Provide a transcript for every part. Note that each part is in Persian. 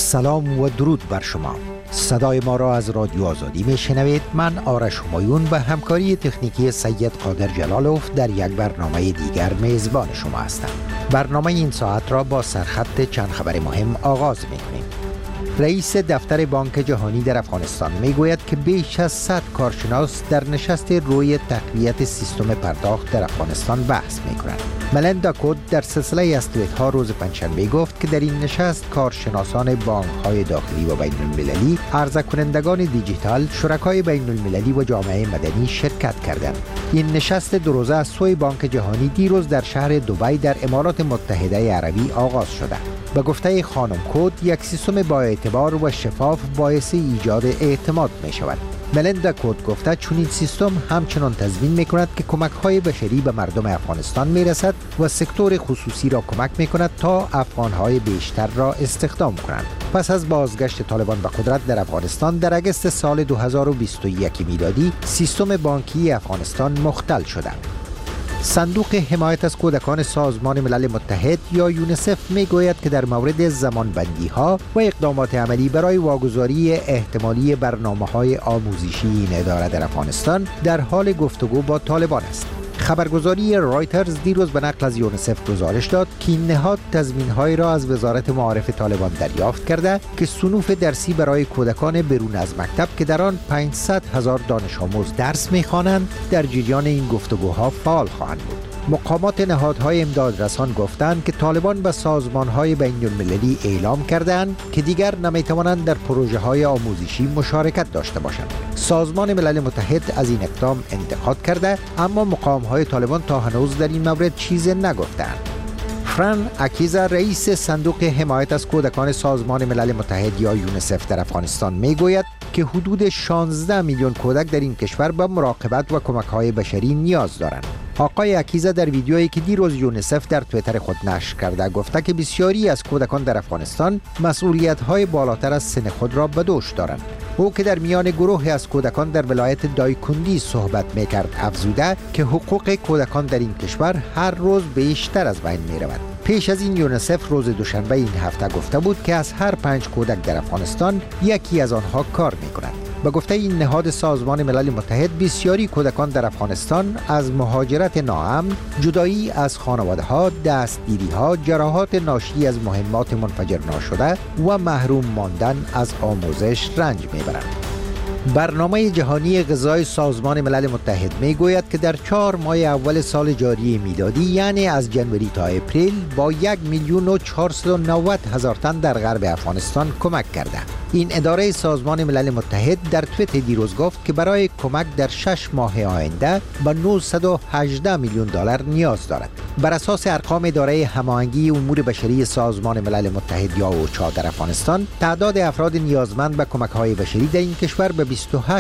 سلام و درود بر شما. صدای ما را از رادیو آزادی میشنوید. من آرش همایون به همکاری تکنیکی سید قادر جلالوف در یک برنامه دیگر میزبان شما هستم. برنامه این ساعت را با سرخط چند خبر مهم آغاز میکنیم. رئیس دفتر بانک جهانی در افغانستان میگوید که بیش از 100 کارشناس در نشست روی تقویت سیستم پرداخت در افغانستان بحث میکنند. ملندا کود در سلسله از توییت‌ها روز پنجشنبه گفت که در این نشست کارشناسان بانک‌های داخلی و بین المللی، عرضه کنندگان دیجیتال، شرکای بین المللی و جامعه مدنی شرکت کردند. این نشست دو روزه از سوی بانک جهانی دیروز در شهر دبی در امارات متحده عربی آغاز شده. به گفته خانم کود، یک سیستم با اعتبار و شفاف باعث ایجاد اعتماد می شود. ملندا کود گفته چون این سیستم همچنان تضمین می کند که کمک های بشری به مردم افغانستان می رسد و سکتور خصوصی را کمک می کند تا افغان های بیشتر را استخدام کنند. پس از بازگشت طالبان به قدرت در افغانستان در اگست سال 2021 میلادی، سیستم بانکی افغانستان مختل شده. صندوق حمایت از کودکان سازمان ملل متحد یا یونیسف میگوید که در مورد زمانبندی ها و اقدامات عملی برای واگذاری احتمالی برنامه‌های آموزشی این اداره در افغانستان در حال گفتگو با طالبان است. خبرگزاری رایترز دیروز به نقل از یونیسف گزارش داد که این نهاد تضمین‌هایی را از وزارت معارف طالبان دریافت کرده که صنوف درسی برای کودکان برون از مکتب که در آن 500,000 دانش آموز درس می‌خوانند در جریان این گفتگوها فعال خواهند بود. مقامات نهادهای امدادرسان گفتند که طالبان به سازمان‌های بین‌المللی اعلام کردند که دیگر نمی‌توانند در پروژه‌های آموزشی مشارکت داشته باشند. سازمان ملل متحد از این اقدام انتقاد کرده، اما مقام‌های طالبان تا هنوز در این مورد چیزی نگفتند. فران اکیزا، رئیس صندوق حمایت از کودکان سازمان ملل متحد یا یونیسف در افغانستان میگوید که حدود 16 میلیون کودک در این کشور به مراقبت و کمک‌های بشری نیاز دارند. آقای اکیزا در ویدیویی که دیروز یونیسف در توییتر خود نشر کرده گفته که بسیاری از کودکان در افغانستان مسئولیت‌های بالاتر از سن خود را به دوش دارند. او که در میان گروهی از کودکان در ولایت دایکندی صحبت می‌کرد افزوده که حقوق کودکان در این کشور هر روز بیشتر از بین می‌رود. پیش از این یونیسف روز دوشنبه این هفته گفته بود که از هر 5 کودک در افغانستان یکی از آنها کار می‌کند. به گفته این نهاد سازمان ملل متحد، بسیاری کودکان در افغانستان از مهاجرت ناامن، جدایی از خانواده‌ها، دستگیری‌ها، جراحات ناشی از مهمات منفجر ناشده و محروم ماندن از آموزش رنج می‌برند. برنامه جهانی غذای سازمان ملل متحد میگوید که در 4 ماه اول سال جاری میلادی، یعنی از جنوری تا اپریل، با 1,490,000 تن در غرب افغانستان کمک کرده. این اداره سازمان ملل متحد در توییت دیروز گفت که برای کمک در 6 ماه آینده به 918 میلیون دلار نیاز دارد. بر اساس ارقام اداره هماهنگی امور بشری سازمان ملل متحد یا اوچا در افغانستان، تعداد افراد نیازمند به کمک‌های بشری در این کشور به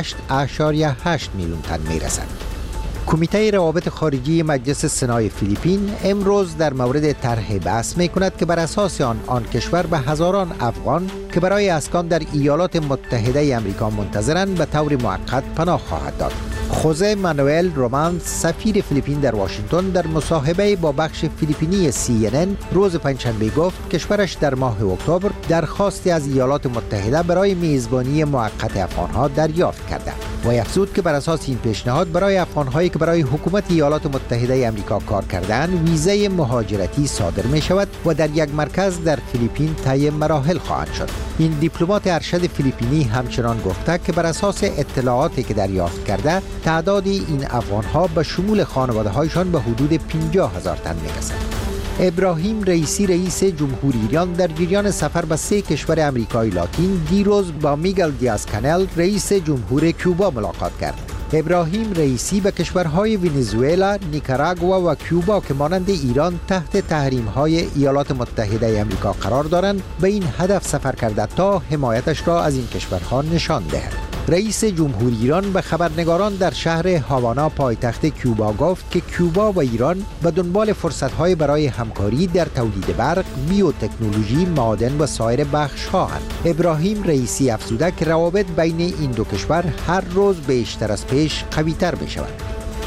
28.8 میلیون تن میرسد. کمیته روابط خارجی مجلس سنای فیلیپین امروز در مورد طرح بحث می‌کند که بر اساس آن کشور به هزاران افغان که برای اسکان در ایالات متحده آمریکا منتظرند به طور موقت پناه خواهد داد. خوزه مانوئل رومانس، سفیر فیلیپین در واشنگتن، در مصاحبه با بخش فیلیپینی CNN روز پنجشنبه گفت کشورش در ماه اکتبر درخواستی از ایالات متحده برای میزبانی موقت افغان‌ها دریافت کرده و افزود که بر اساس این پیشنهاد برای افغان‌هایی که برای حکومت ایالات متحده آمریکا کار کردند ویزای مهاجرتی صادر می شود و در یک مرکز در فیلیپین طی مراحل خواهند شد. این دیپلمات ارشد فیلیپینی همچنان گفته که بر اساس اطلاعاتی که دریافت کرده تعداد این افغان‌ها به شمول خانواده‌هایشان به حدود 50,000 تن می‌رسد. ابراهیم رئیسی، رئیس جمهوری ایران، در جریان سفر به 3 کشور آمریکای لاتین دیروز با میگل دیاز کانل، رئیس جمهور کوبا ملاقات کرد. ابراهیم رئیسی به کشورهای ونزوئلا، نیکاراگوا و کوبا که مانند ایران تحت تحریم‌های ایالات متحده آمریکا قرار دارند به این هدف سفر کرده تا حمایتش را از این کشورها نشان دهد. رئیس جمهوری ایران به خبرنگاران در شهر هاوانا پایتخت کوبا گفت که کوبا و ایران به دنبال فرصت‌های برای همکاری در تولید برق، بیوتکنولوژی، معادن و سایر بخش‌هاند. ابراهیم رئیسی افزوده که روابط بین این دو کشور هر روز بیشتر از پیش قوی‌تر می‌شود.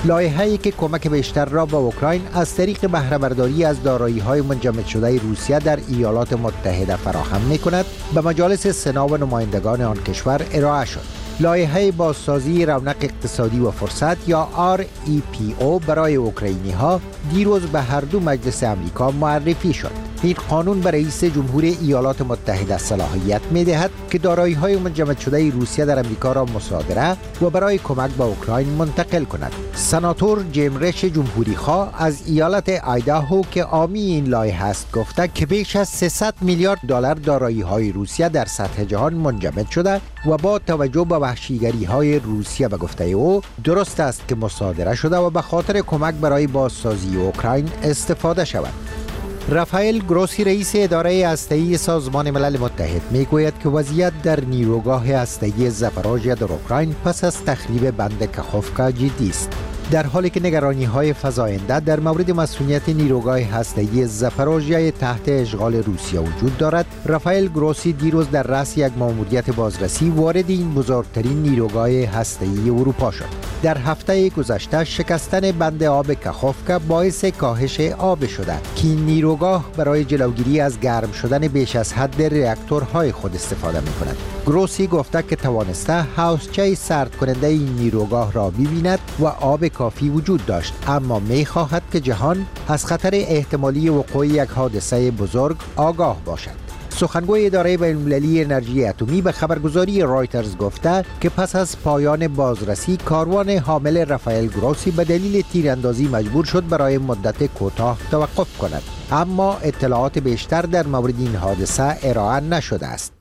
لایحه‌ای که کمک بیشتر را به اوکراین از طریق بهره برداری از دارایی‌های منجمد شده روسیه در ایالات متحده فراهم می‌کند، به مجالس سنا و نمایندگان آن کشور ارائه شد. لایحه بازسازی رونق اقتصادی و فرصت یا REPO برای اوکراینی‌ها دیروز به هر دو مجلس آمریکا معرفی شد. این قانون به رئیس جمهور ایالات متحده صلاحیت می‌دهد که دارایی‌های منجمد شده روسیه در آمریکا را مصادره و برای کمک به اوکراین منتقل کند. سناتور جیم ریش جمهوری‌خواه از ایالت آیداهو که حامی این لایحه است گفته که بیش از 300 میلیارد دلار دارایی‌های روسیه در سطح جهان منجمد شده و با توجه به وحشیگری‌های روسیه به گفته او درست است که مصادره شده و به خاطر کمک برای بازسازی اوکراین استفاده شود. رافائل گروسی رئیس اداره هسته‌ای سازمان ملل متحد میگوید که وضعیت در نیروگاه هسته‌ای زاپاروژیا در اوکراین پس از تخریب بند کاخوفکا جدی است. در حالی که نگرانی‌های فزاینده در مورد مسئولیت نیروگاه هسته‌ای زاپاروژیا تحت اشغال روسیه وجود دارد، رافائل گروسی دیروز در رأس یک مأموریت بازرسی وارد این بزرگترین نیروگاه هسته‌ای اروپا شد. در هفته گذشته شکستن بند آب کاخوفکا باعث کاهش آب شده که این نیروگاه برای جلوگیری از گرم شدن بیش از حد راکتورهای خود استفاده می‌کند. گروسی گفته که توانسته حوضچه سرد کننده این نیروگاه را ببیند و آب کافی وجود داشت، اما می‌خواهد که جهان از خطر احتمالی وقوع یک حادثه بزرگ آگاه باشد. سخنگوی اداره بین‌المللی انرژی اتمی به خبرگزاری رایترز گفته که پس از پایان بازرسی کاروان حامل رافائل گروسی به دلیل تیراندازی مجبور شد برای مدت کوتاه توقف کند، اما اطلاعات بیشتر در مورد این حادثه ارائه نشده است.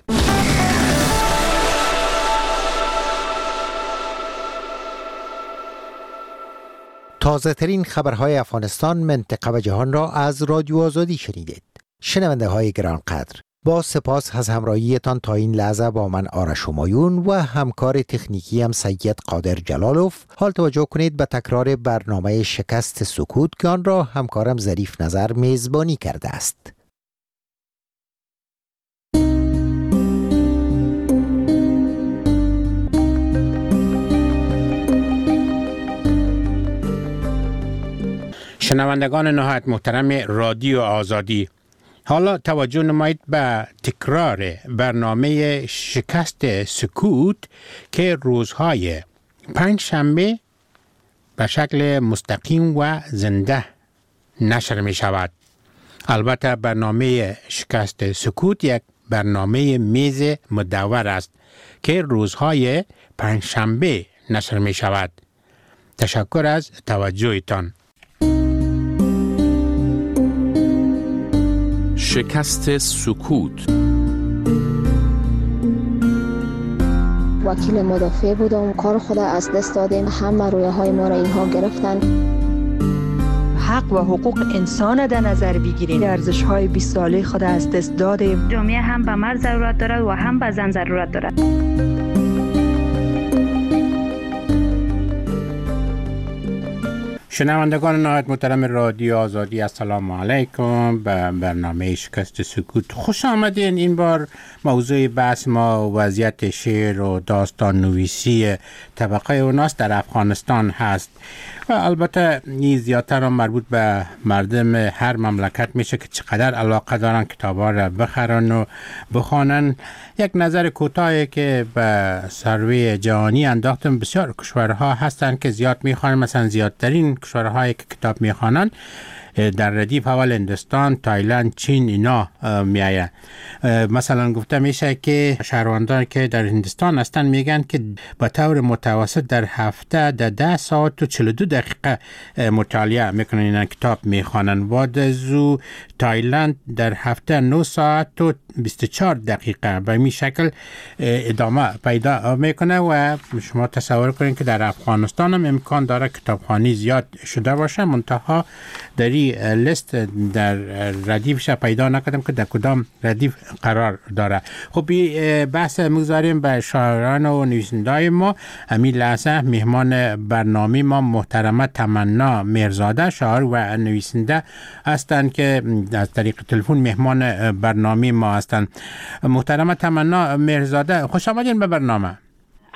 تازه ترین خبرهای افغانستان، منطقه و جهان را از رادیو آزادی شنیدید. شنونده های گرانقدر، با سپاس از همراهیتان تا این لحظه با من آرش همایون و همکار تکنیکی هم سید قادر جلالوف. حال توجه کنید به تکرار برنامه شکست سکوت که آن را همکارم ظریف نظر میزبانی کرده است. شنوندگان نهایت محترم رادیو آزادی، حالا توجه نمایید به تکرار برنامه شکست سکوت که روزهای پنجشنبه به شکل مستقیم و زنده نشر می شود. البته برنامه شکست سکوت یک برنامه میز مدور است که روزهای پنجشنبه نشر می شود. تشکر از توجهتان. شکست سکوت. وکیل مدافع بودم، کار خود از دست دادیم، همه رویه های ما را اینها گرفتن. حق و حقوق انسان در نظر بگیریم، ارزش های 20 ساله خود از دست دادیم. جامعه هم به مرد ضرورت دارد و هم به زن ضرورت دارد. شنوندگان نهایت محترم رادیو آزادی، السلام علیکم. به برنامه شکست سکوت خوش آمدین. این بار موضوع بحث ما وضعیت شعر و داستان نویسی طبقه اوناست در افغانستان هست و البته این زیادتر مربوط به مردم هر مملکت میشه که چقدر علاقه دارن کتابا را بخرن و بخوانن. یک نظر کوتاهی که به سروی جهانی انداختم، بسیار کشورها هستن که زیاد میخوانن، مثلا زیادترین کشورهایی که کتاب میخوانن در ردیف اول هندوستان، تایلند، چین اینا میآیند. مثلا گفته میشه که شهروندان که در هندوستان هستن میگن که به طور متوسط در هفته 10 ساعت و 42 دقیقه مطالعه میکنن، اینا کتاب میخوانن. بعد از تایلند در هفته 9 ساعت و 24 دقیقه به این شکل ادامه پیدا میکنه و شما تصور کنید که در افغانستان هم امکان داره کتابخوانی زیاد شده باشه، منتها در این لیست در ردیفش پیدا نکردم که در کدام ردیف قرار داره. خب بحث مگذاریم به شاعران و نویسنده‌های ما. همین لحظه مهمان برنامه ما محترمه تمنا مهرزاده، شاعر و نویسنده هستند که از طریق تلفن مهمان برنامه ما هستند. محترمه تمنا مهرزاده، خوش آمدین به برنامه.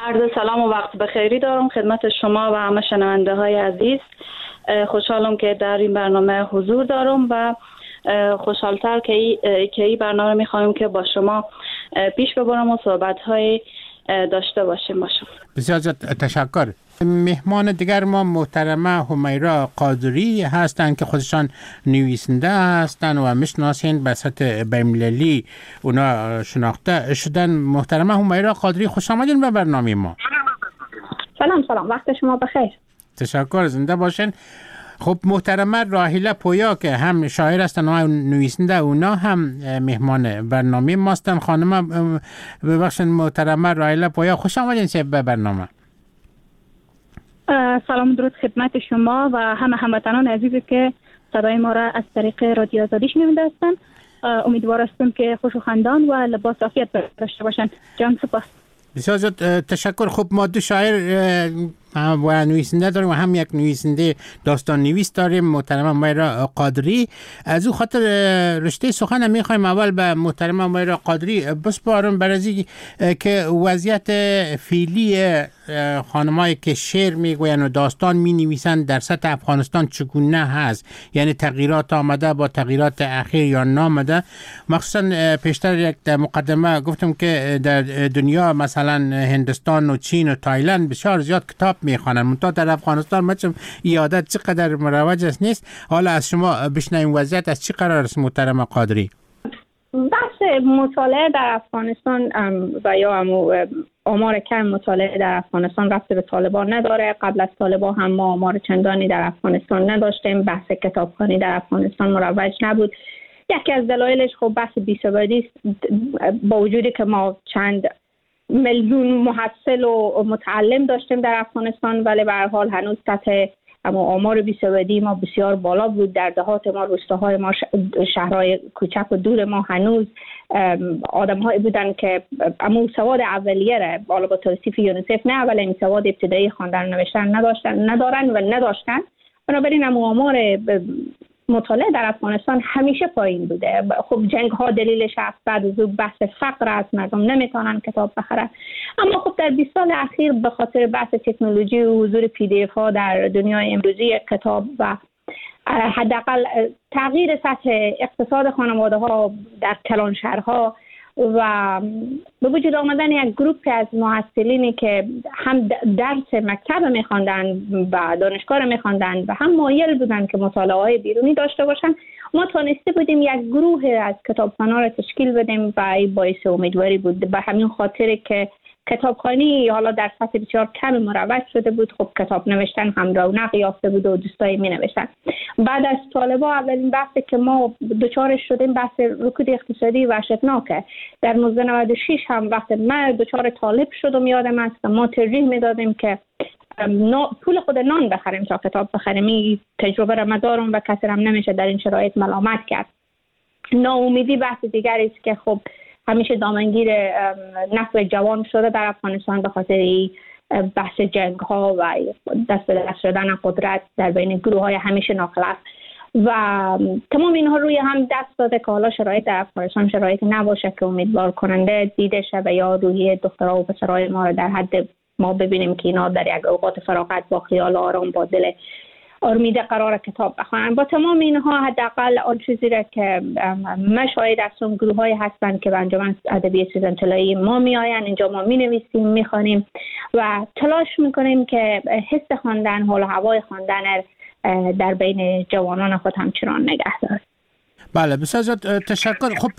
عرض سلام و وقت بخیری دارم خدمت شما و همه شنونده های عزیز. خوشحالم که در این برنامه حضور دارم و خوشحالتر که این برنامه میخوایم که با شما پیش ببرم و صحبت های داشته باشیم با شما. بسیار تشکر. مهمان دیگر ما محترمه همیرا قادری هستند که خودشان نویسنده هستند و میشناسین به سطح بین‌المللی اونا شناخته شدن. محترمه همیرا قادری خوش آمدین به برنامه ما. سلام وقت شما بخیر. تشکر، زنده باشین. خب محترمه راهیله پویا که هم شاعر هستن و نویسنده، اونا هم مهمان برنامه ماستن. خانم ببخشید محترمه راهیله پویا خوش آمدین به برنامه. سلام درود خدمت شما و همه هموطنان عزیزی که صدای ما را از طریق رادیو آزادی شنونده هستند. امیدوار هستم که خوش و خندان و لباس عافیت داشته باشند. جان سپاس. بسیار تشکر. خب ما دو شاعر و نویسنده داریم و هم یک نویسنده داستان نویس داریم، محترمه همیرا قادری. از او خاطر رشته سخن میخوایم اول به محترمه همیرا قادری بسپارم برای که وضعیت فعلی خانمایی که شعر میگوین و داستان مینویسند در سطح افغانستان چگونه هست، یعنی تغییرات آمده با تغییرات اخیر یا نامده. مخصوصا پیشتر یک در مقدمه گفتم که در دنیا مثلا هندوستان و چین و تایلند بسیار زیاد کتاب میخوانن، منتها در افغانستان مچم یادت چقدر مروج است نیست. حالا از شما بشنویم وضعیت از چی قرار است محترمه قادری؟ بحث مطالعه در افغانستان و یا آمار کم مطالعه در افغانستان رفته به طالبان نداره. قبل از طالبان هم ما آمار چندانی در افغانستان نداشتیم. بحث کتابخوانی در افغانستان مروج نبود. یکی از دلایلش خب بحث بی‌ثباتی است. با وجودی که ما چند میلیون محصل و متعلم داشتیم در افغانستان، ولی به هر حال هنوز سطح آمار بی‌ثباتی ما بسیار بالا بود. در دهات ما، روستاهای ما، شهرهای کوچک و دور ما هنوز آدم‌هایی بودن که سواد اولیه را بالا با توصیف یونیسف نه، ولی سواد ابتدایی خواندن و نوشتن نداشتن. بنابراین آمار مطالعه در افغانستان همیشه پایین بوده. خب جنگ ها دلیلش است، بعد از اون بحث فقر است، مردم نمیتونن کتاب بخرن. اما خب در 20 سال اخیر به خاطر بحث تکنولوژی و حضور PDF ها در دنیای امروزی کتاب و حداقل تغییر سطح اقتصاد خانواده ها در کلان شهرها و به وجود آمدن یک گروپ از محصلینی که هم درس مکتب میخواندن و دانشگاه میخواندن و هم مایل بودن که مطالعه بیرونی داشته باشن، ما توانسته بودیم یک گروه از کتابخوان‌ها را تشکیل بدیم و باعث امیدواری بود. به همین خاطر که کتابخوانی حالا در سطح بسیار کم مروج شده بود، خب کتاب نوشتن هم رونق یافته بود و دوستایی می نوشتن. بعد از طالبا اولین بحثی که ما دچارش شدیم بحث رکود اقتصادی وحشتناکه. در 1996 هم وقتی من دچار طالب شدم یادم است ما ترجیح می دادیم که پول خود نان بخریم تا کتاب بخریم. این تجربه را دارم و کسی هم نمیشه در این شرایط ملامت کرد. ناامیدی بحث دیگری است که خب همیشه دامنگیر نسل جوان شده در افغانستان به خاطر بحث جنگ ها و دست به دست شدن قدرت در بین گروه های همیشه ناخلص و تمام اینها روی هم دست داده که حالا شرایط در افغانستان شرایط نباشه که امیدوار کننده دیده شده یا روحی دخترها و پسرای ما رو در حد ما ببینیم که اینا در یک اوقات فراغت با خیال آرام با دل آرمیده قرار کتاب بخوانن. با تمام اینها حداقل آن چیزی را که من شاهد هستم گروه‌های هستند که به انجمن ادبی سوزن طلایی ما میآیند، اینجا ما مینویسیم، میخوانیم و تلاش میکنیم که حس خواندن، حال و هوای خواندن در بین جوانان خود همچنان نگه داریم. بله بسیار تشکر. خب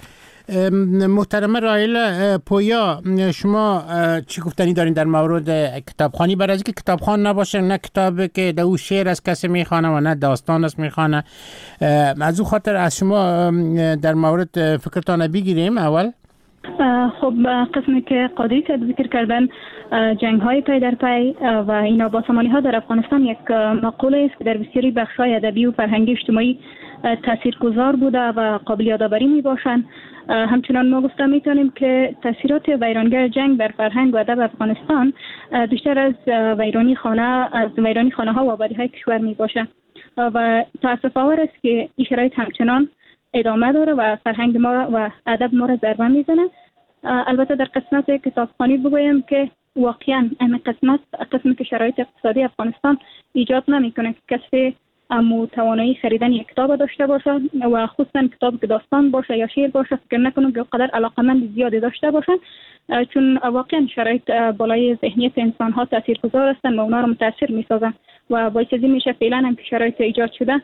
محترمه راهیله پویا، شما چی گفتنی دارین در مورد کتابخوانی؟ برای اینکه کتابخوان نباشه، نه کتابی که در او شعر از کسی میخوانه و نه داستان است میخوانه، از او خاطر از شما در مورد فکرتان بگیریم اول. خب قسمی که قادری که ذکر کردن جنگ های پی در پی و اینا با سامانی ها در افغانستان یک مقوله است که در بسیاری بخش های ادبی و فرهنگی اجتماعی تاثیرگذار بوده و قابل یادآوری می باشند. همچنان ما گفته میتونیم که تاثیرات ویرانگر جنگ بر فرهنگ و ادب افغانستان بیشتر از ویرانی خانه ها و آبادی های کشور می باشه و تأسف آور است که این شرایط همچنان ادامه داره و فرهنگ ما و ادب ما را ضربه میزنه. البته در قسمت کتابخوانی بگویم که واقعا این قسمت که شرایط اقتصادی افغانستان ایجاد نمیکنه که کسی توانایی خریدن یک کتاب داشته باشه و خصوصا کتاب که داستان باشه یا شعر باشه، فکر نکنم که قدر علاقمند زیادی داشته باشن، چون واقعا شرایط بالای ذهنیت انسان ها تاثیرگذار هستن و اونا رو متاثر میسازن و باعث میشه فعلا هم که شرایط ایجاد شده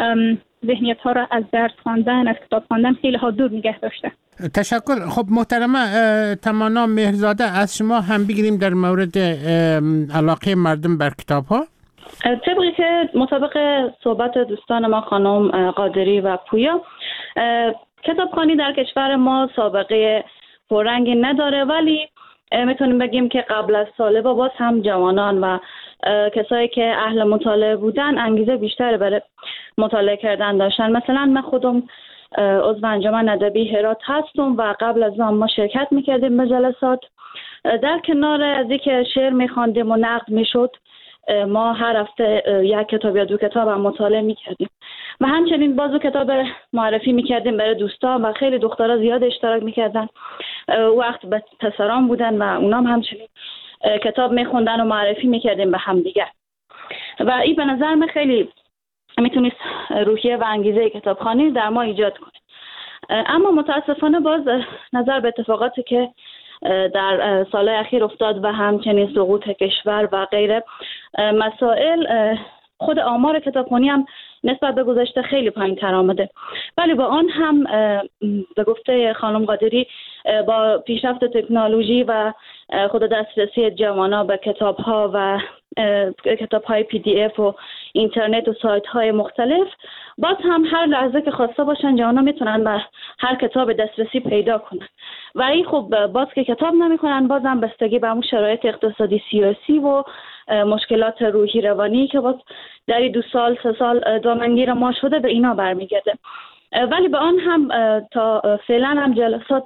ذهنیت ها را از درس خواندن، از کتاب خواندن خیلی ها دور نگه داشته. تشکر. خب محترمه تمانا مهرزاده، از شما هم بگیریم در مورد علاقه مردم بر کتاب ها. طبقی که مطابق صحبت دوستان ما خانم قادری و پویا، کتابخوانی در کشور ما سابقه پررنگی نداره، ولی میتونیم بگیم که قبل از طالبا باز هم جوانان و کسایی که اهل مطالعه بودن انگیزه بیشتر برای مطالعه کردن داشتن. مثلا من خودم عضو انجمن ادبی هرات هستم و قبل از آن ما شرکت میکردیم به جلسات. در کنار از اینکه شعر میخواندیم و نقد میشد، ما هر هفته یک کتاب یا دو کتاب هم مطالعه میکردیم و همچنین بازو کتاب معرفی میکردیم برای دوستان و خیلی دخترها زیاد اشتراک میکردن. وقت به پسران بودن و اونام همچنین کتاب میخوندن و معرفی میکردیم به هم دیگر و این به نظر من خیلی میتونست روحیه و انگیزه کتابخوانی در ما ایجاد کنه. اما متاسفانه باز نظر به اتفاقاتی که در سال اخیر افتاد و همچنین سقوط کشور و غیره مسائل، خود آمار کتابخوانی هم نسبت به گذشته خیلی پایین‌تر آمده، ولی با آن هم به گفته خانم قادری با پیشرفت تکنولوژی و خود دسترسی جوانان به کتاب‌ها و کتاب‌های PDF و اینترنت و سایت‌های مختلف، باز هم هر لحظه که خواسته باشن جوانان میتونن به هر کتاب دسترسی پیدا کنن و این خب باز که کتاب نمی‌خونن باز هم بستگی به اون شرایط اقتصادی سیاسی و مشکلات روحی روانی که باز در 2 سال 3 سال دامنگیر ما شده به اینا برمیگرده. ولی به آن هم تا فعلا هم جلسات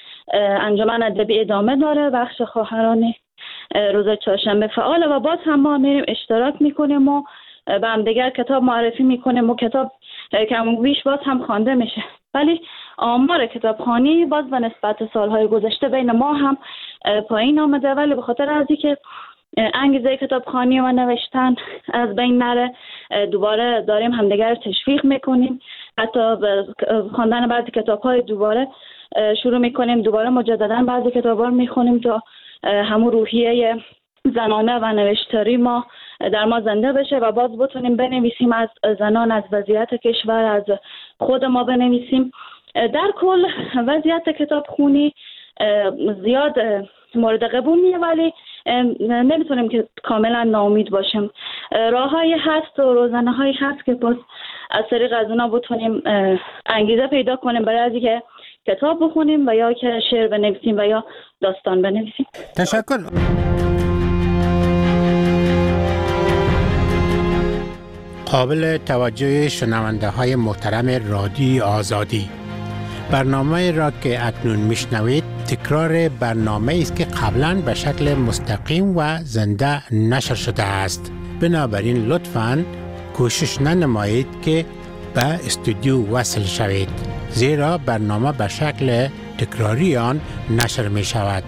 انجمن ادبی ادامه داره، بخش خواهران روز چهارشنبه فعاله و باز هم ما میریم اشتراک میکنیم و به هم دیگر کتاب معرفی میکنیم و کتاب کم و بیش باز هم خوانده میشه. ولی آمار کتابخوانی باز به نسبت سالهای گذشته بین ما هم پایین آمده، ولی به خاطر از اینکه انگیزه کتابخوانی و نوشتن از بین نره دوباره داریم همدیگر تشویق میکنیم، حتی خواندن بعضی کتاب‌های دوباره شروع میکنیم، دوباره مجددا بعضی کتاب‌ها رو میخونیم تا همون روحیه زنانه و نوشتاری ما در ما زنده بشه و باز بتونیم بنویسیم از زنان، از وضعیت کشور، از خود ما بنویسیم. در کل وضعیت کتابخوانی زیاد مورد قبول نیه، ولی نمیتونیم که کاملا ناامید باشیم. راههایی هست و روزنه‌هایی هست که باز از طریق از اونا بتونیم انگیزه پیدا کنیم برای از اینکه کتاب بخونیم و یا که شعر بنویسیم و یا داستان بنویسیم. تشکر. قابل توجه شنونده های محترم رادیو آزادی، برنامه را که اکنون میشنوید تکرار برنامه است که قبلا به شکل مستقیم و زنده نشر شده است. بنابراین لطفاً کوشش ننمایید که به استودیو وصل شوید، زیرا برنامه به شکل تکراری آن نشر می شود.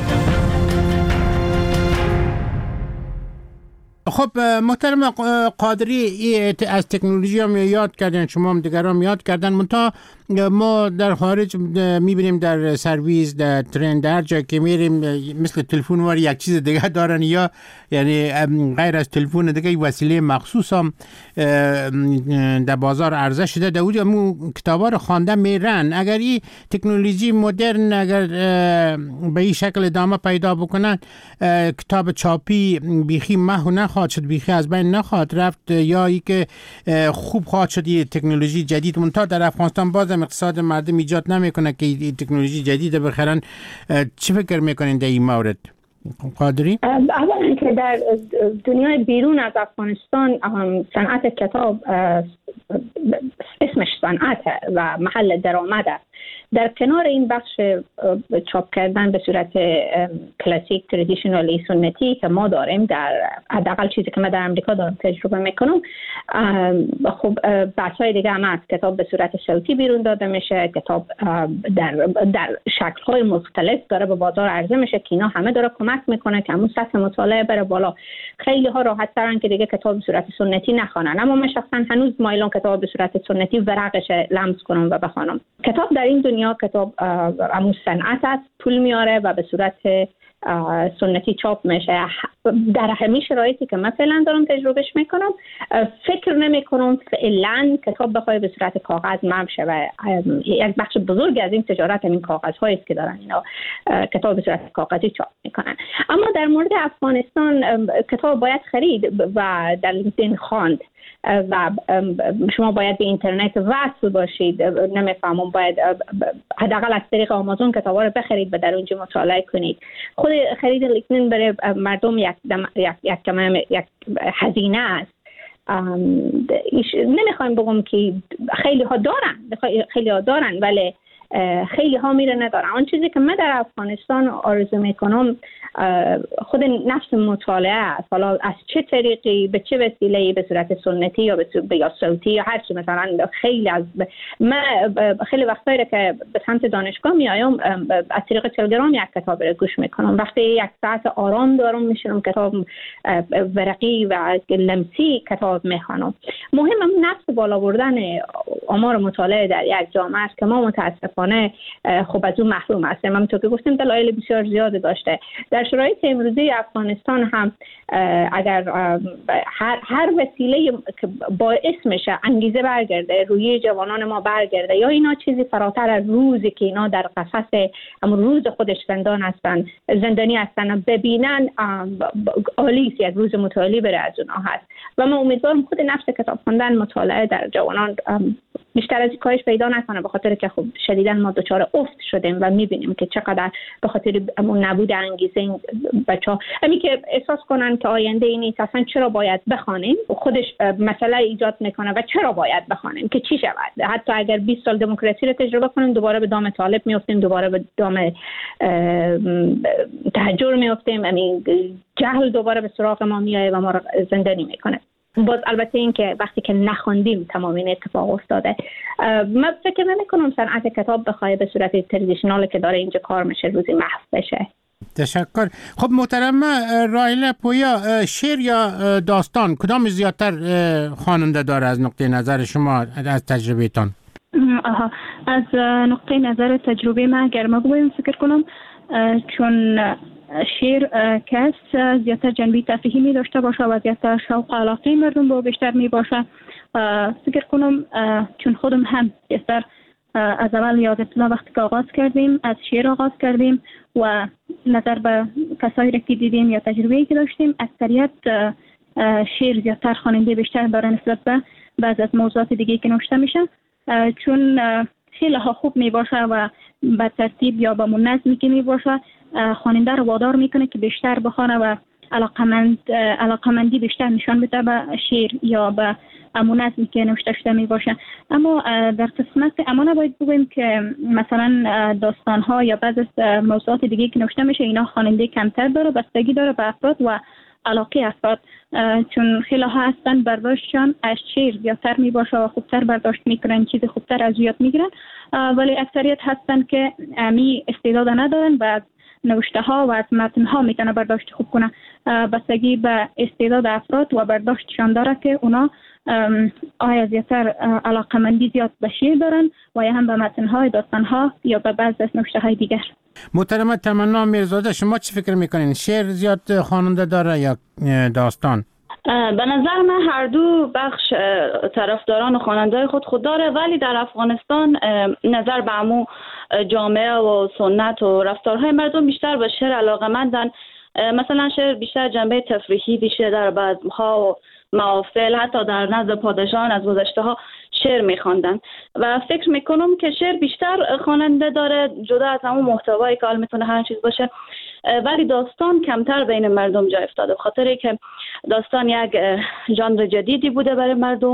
خب محترم قادری، از تکنولوژی هم یاد کردن، شما هم دیگر هم یاد کردن، منتها ما در خارج میبینیم در سرویس، در ترین، در جا که میریم مثل تلفن وار یک چیز دیگه دارن یا یعنی غیر از تلفن دیگه وسیله مخصوص هم در بازار عرضه شده، در اونجا مو کتابا رو خوانده میرن. اگر این تکنولوژی مدرن اگر به این شکل ادامه پیدا بکنن، کتاب چاپی بیخی محو نخواهد شد، بیخی از بین نخواهد رفت، یا ای که خوب خواهد شد یه تکنولوژی جدید. منتها در افغانستان بازم اقتصاد مردم ایجاد نمیکنه که این تکنولوژی جدید بخرن. چی فکر میکنین در این مورد قادری؟ اولا که در دنیای بیرون از افغانستان صنعت کتاب اسمش صنعت و محل درآمد است در کنار این بخش چاپ کردن به صورت کلاسیک ترادیشنالی سنتی که ما داریم، در حداقل چیزی که من در امریکا دارم تجربه میکنم، خب بحث‌های دیگه هم هست. کتاب به صورت صوتی بیرون داده میشه، کتاب در شکل‌های مختلف داره به بازار عرضه میشه که اینا همه داره کمک میکنه که همون سطح مطالعه بره بالا. خیلی ها راحت ترن که دیگه کتاب به صورت سنتی نخوانن، اما من شخصا هنوز مایلم کتاب به صورت سنتی ورقش لمس کنم و بخوانم. کتاب در این دنیا کتاب همون صنعت است، پول میاره و به صورت سنتی چاپ میشه. در همین شرایطی که من فعلا دارم تجربهش میکنم، فکر نمی کنم فعلا کتاب بخواد به صورت کاغذ منع شه و یک بخش بزرگ از این تجارت همین کاغذ هایی است که دارن اینا کتاب به صورت کاغذی چاپ میکنن. اما در مورد افغانستان کتاب باید خرید و در لینکدین خواند و شما باید به اینترنت وصل باشید. نمیفهمم، باید حداقل از طریق آمازون کتابا رو بخرید و در اونجا مطالعه کنید. خود خرید لینکدین برای مردم یک هزینه است. نمیخوایم بگم که خیلی ها دارن ولی خیلی ها میره ندارن. آن چیزی که من در افغانستان آرزو میکنم خود نفس مطالعه است. حالا از چه طریقی، به چه وسیله‌ای، به صورت سنتی یا یا صوتی یا هر چی. مثلا خیلی وقتایی که به سمت دانشگاه میایم از طریق تلگرام یک کتاب رو گوش میکنم. وقتی یک ساعت آرام دارم میشینم کتاب ورقی و لمسی کتاب میخوانم. مهم نفس بالا بردن آمار مطالعه در یک جامعه است که ما متاسفانه خب از اون محروم هستیم. همونطور که گفتیم دلایل بسیار زیاد داشته. در شرایط امروزی افغانستان هم اگر هر وسیله که باعث میشه انگیزه برگرده، روی جوانان ما برگرده، یا اینا چیزی فراتر از روزی که اینا در قفس همون روز خودش زندانی هستن ببینن، عالی است. یک روز مطالعه بره از اونها هست و من امیدوارم خود نفس کتاب خوندن، مطالعه در جوانان بیشتر از کاهش پیدا نکنه، به خاطر که خب شدیداً ما دچار افت شدیم و میبینیم که چقدر به خاطر همون نبود انگیزه این بچه‌ها همین که احساس کنن که آینده این نیست، اصلا چرا باید بخوانیم، خودش مسئله ایجاد میکنه و چرا باید بخوانیم که چی شود. حتی اگر 20 سال دموکراسی رو تجربه کنیم دوباره به دام طالب میافتیم، دوباره به دام تهجر میافتیم، همین جهل دوباره به سراغ ما میاد و ما رو زندانی میکنه. باز البته این که وقتی که نخوندیم تمام این اتفاق افتاده. من فکر نمی‌کنم صنعت کتاب بخواد به صورت ترادیشنال که داره اینجا کار میشه روزی محو بشه. تشکر. خب محترم رایله پویا، شعر یا داستان کدام زیادتر خواننده داره از نقطه نظر شما، از تجربه‌تان؟ از نقطه نظر تجربه من اگر ما بگویم فکر کنم چون شعر کس زیادتر جنبه تفریحی می داشته باشه و زیادتر شوق علاقه مردم با بیشتر می باشه. فکر کنم چون خودم هم بیشتر از اول یادتون وقتی که آغاز کردیم از شعر آغاز کردیم و نظر به کسایی را که دیدیم یا تجربه‌ای که داشتیم، اکثریت شعر زیادتر خواننده بیشتر داره نسبت به بعض از موضوعات دیگه که نوشته میشه، چون خیلی ها خوب می باشه و به ترتیب یا به منظمی که می باشه خواننده رو وادار میکنه که بیشتر بخونه و علاقمندی بیشتر نشان بده به شعر یا به همون نظمی که نوشته شده می باشه. اما در قسمت اما نباید بگویم که مثلا داستان ها یا بعض از موضوعات دیگه که نوشته میشه اینا خواننده کمتر داره، بستگی داره به افراد و علاقه افراد، چون خیلی ها هستن برداشتشان از شعر زیادتر می باشه و خوبتر برداشت میکنن، چیز خوبتر از یاد میگیرن، ولی اکثریت هستن که می استعداد ندارن و نوشته ها و از متن ها میتونه برداشت خوب کنه. بستگی به استعداد افراد و برداشتشان داره که اونا آیا زیادتر علاقمندی زیاد به شعر دارن و یا هم به متن های داستان ها یا به بعض از نوشته های دیگر. محترم تمنا میرزاده، شما چی فکر میکنین؟ شعر زیاد خواننده داره یا داستان؟ به نظر من هر دو بخش طرفداران و خواننده‌های خود داره، ولی در افغانستان نظر به عمو جامعه و سنت و رفتارهای مردم بیشتر به شعر علاقه‌مندن. مثلا شعر بیشتر جنبه تفریحی دیشه، در بزم‌ها و محافل، حتی در نزد پادشاهان از گذشته ها شعر می‌خواندن و فکر میکنم که شعر بیشتر خواننده داره جدا از همون محتوایی که حال میتونه هر چیز باشه، ولی داستان کمتر بین مردم جا افتاده، به خاطر که داستان یک ژانر جدیدی بوده برای مردم،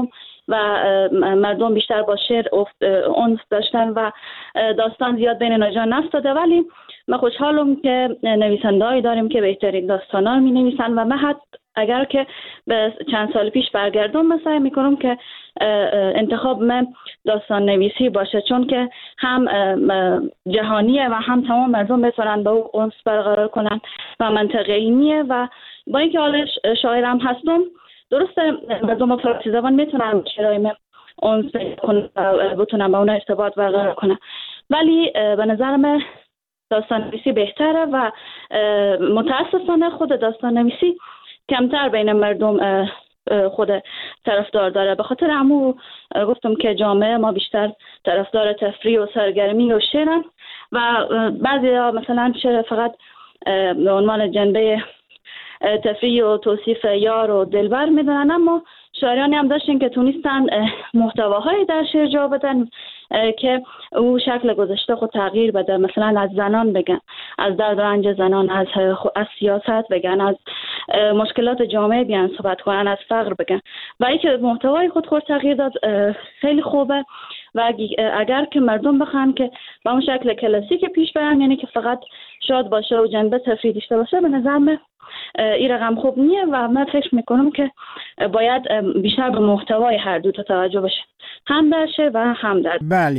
و مردم بیشتر با شعر انس داشتن و داستان زیاد بین اینا نفتاده. ولی من خوشحالم که نویسنده‌ای داریم که بهترین داستانا رو می‌نویسن و من اگر که به چند سال پیش برگردم مثلا میکنم که انتخاب من داستان نویسی باشه، چون که هم جهانیه و هم تمام مردم بتونن با او انس برقرار کنن و منطقه‌ایه. و با اینکه حالا شاعرم هستم، درسته مردم فارسی زبان میتونن شعرهای من انس بتونن با اون ارتباط برقرار کنن، ولی به نظر من داستان نویسی بهتره و متاسفانه خود داستان نویسی کمتر بین مردم خود طرفدار داره. به خاطر همون گفتم که جامعه ما بیشتر طرفدار تفریح و سرگرمی و شعرن و بعضی ها مثلا شعر فقط به عنوان جنبه تفریح و توصیف یار و دلبر میدونن، اما شاعرانی هم داشتن که تونستن محتواهای در شعر جا بدن که او شکل گذشته خود تغییر بده. مثلا از زنان بگن، از درد و رنج زنان، از سیاست بگن، از مشکلات جامعه بیان صحبت کنن، از فقر بگن و اینکه محتوای خود تغییر داد خیلی خوبه. و اگر که مردم بخوان که با اون شکل کلاسیک پیش برن، یعنی که فقط شاد باشه و جنبه تفریحی داشته باشه، به نظر من این رقم خوب نیه و من فکر میکنم که باید بیشتر به محتوای هر دو تا توجه بشه، هم در شعر و هم در. بله.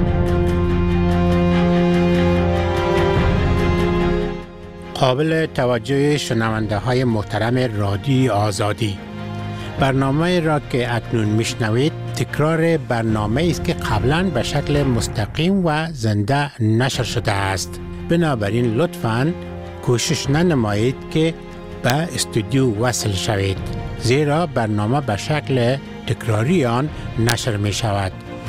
قابل توجه شنونده های محترم رادیو آزادی، برنامه را که اکنون میشنوید تکرار برنامه است که قبلا به شکل مستقیم و زنده نشر شده است. بنابراین لطفاً کوشش ننمایید که به استودیو وصل شوید، زیرا برنامه به شکل تکراری آن نشر می شود.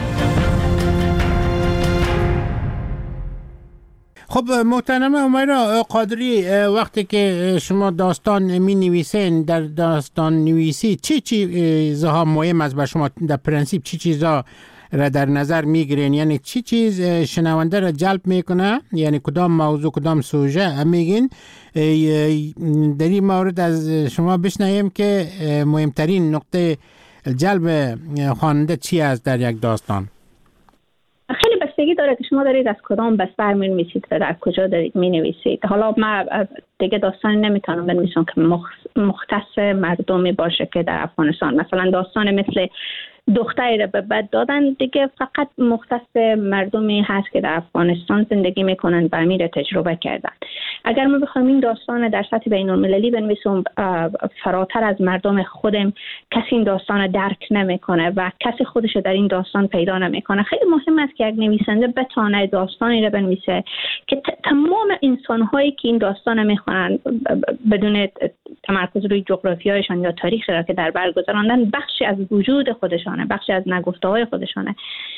خب محترم امیرا قادری، وقتی که شما داستان می نویسین، در داستان نویسی چی چیزها مهم است به شما؟ در پرنسیپ چی چیزها را در نظر میگیرین؟ یعنی چی چیز شنونده را جلب میکنه؟ یعنی کدام موضوع، کدام سوژه میگین؟ در این مورد از شما بشنویم که مهمترین نقطه جلب خواننده چی است در یک داستان؟ خیلی بستگی داره که شما دارید از کدام بستر می‌نویسید و در کجا دارید می‌نویسید. حالا من دیگه داستانی نمیتونم بنویسم که مختص مردمی باشه که در افغانستان، مثلا داستان مثل دختری را به بد دادن دیگه فقط مختص مردمی هست که در افغانستان زندگی میکنن و امیر تجربه کردن. اگر ما بخوایم این داستان در سطح بین‌المللی بنویسیم، فراتر از مردم خودم کسی این داستان درک نمیکنه و کسی خودش در این داستان پیدا نمیکنه. خیلی مهم است که یک نویسنده بتونه داستانی را بنویسه که تمام انسان‌هایی که این داستان میخونن بدون تمرکز روی جغرافیایشان یا تاریخی را که در بر گذراندن، بخشی از وجود خودشان، بخشی از نگفته‌های خودشانه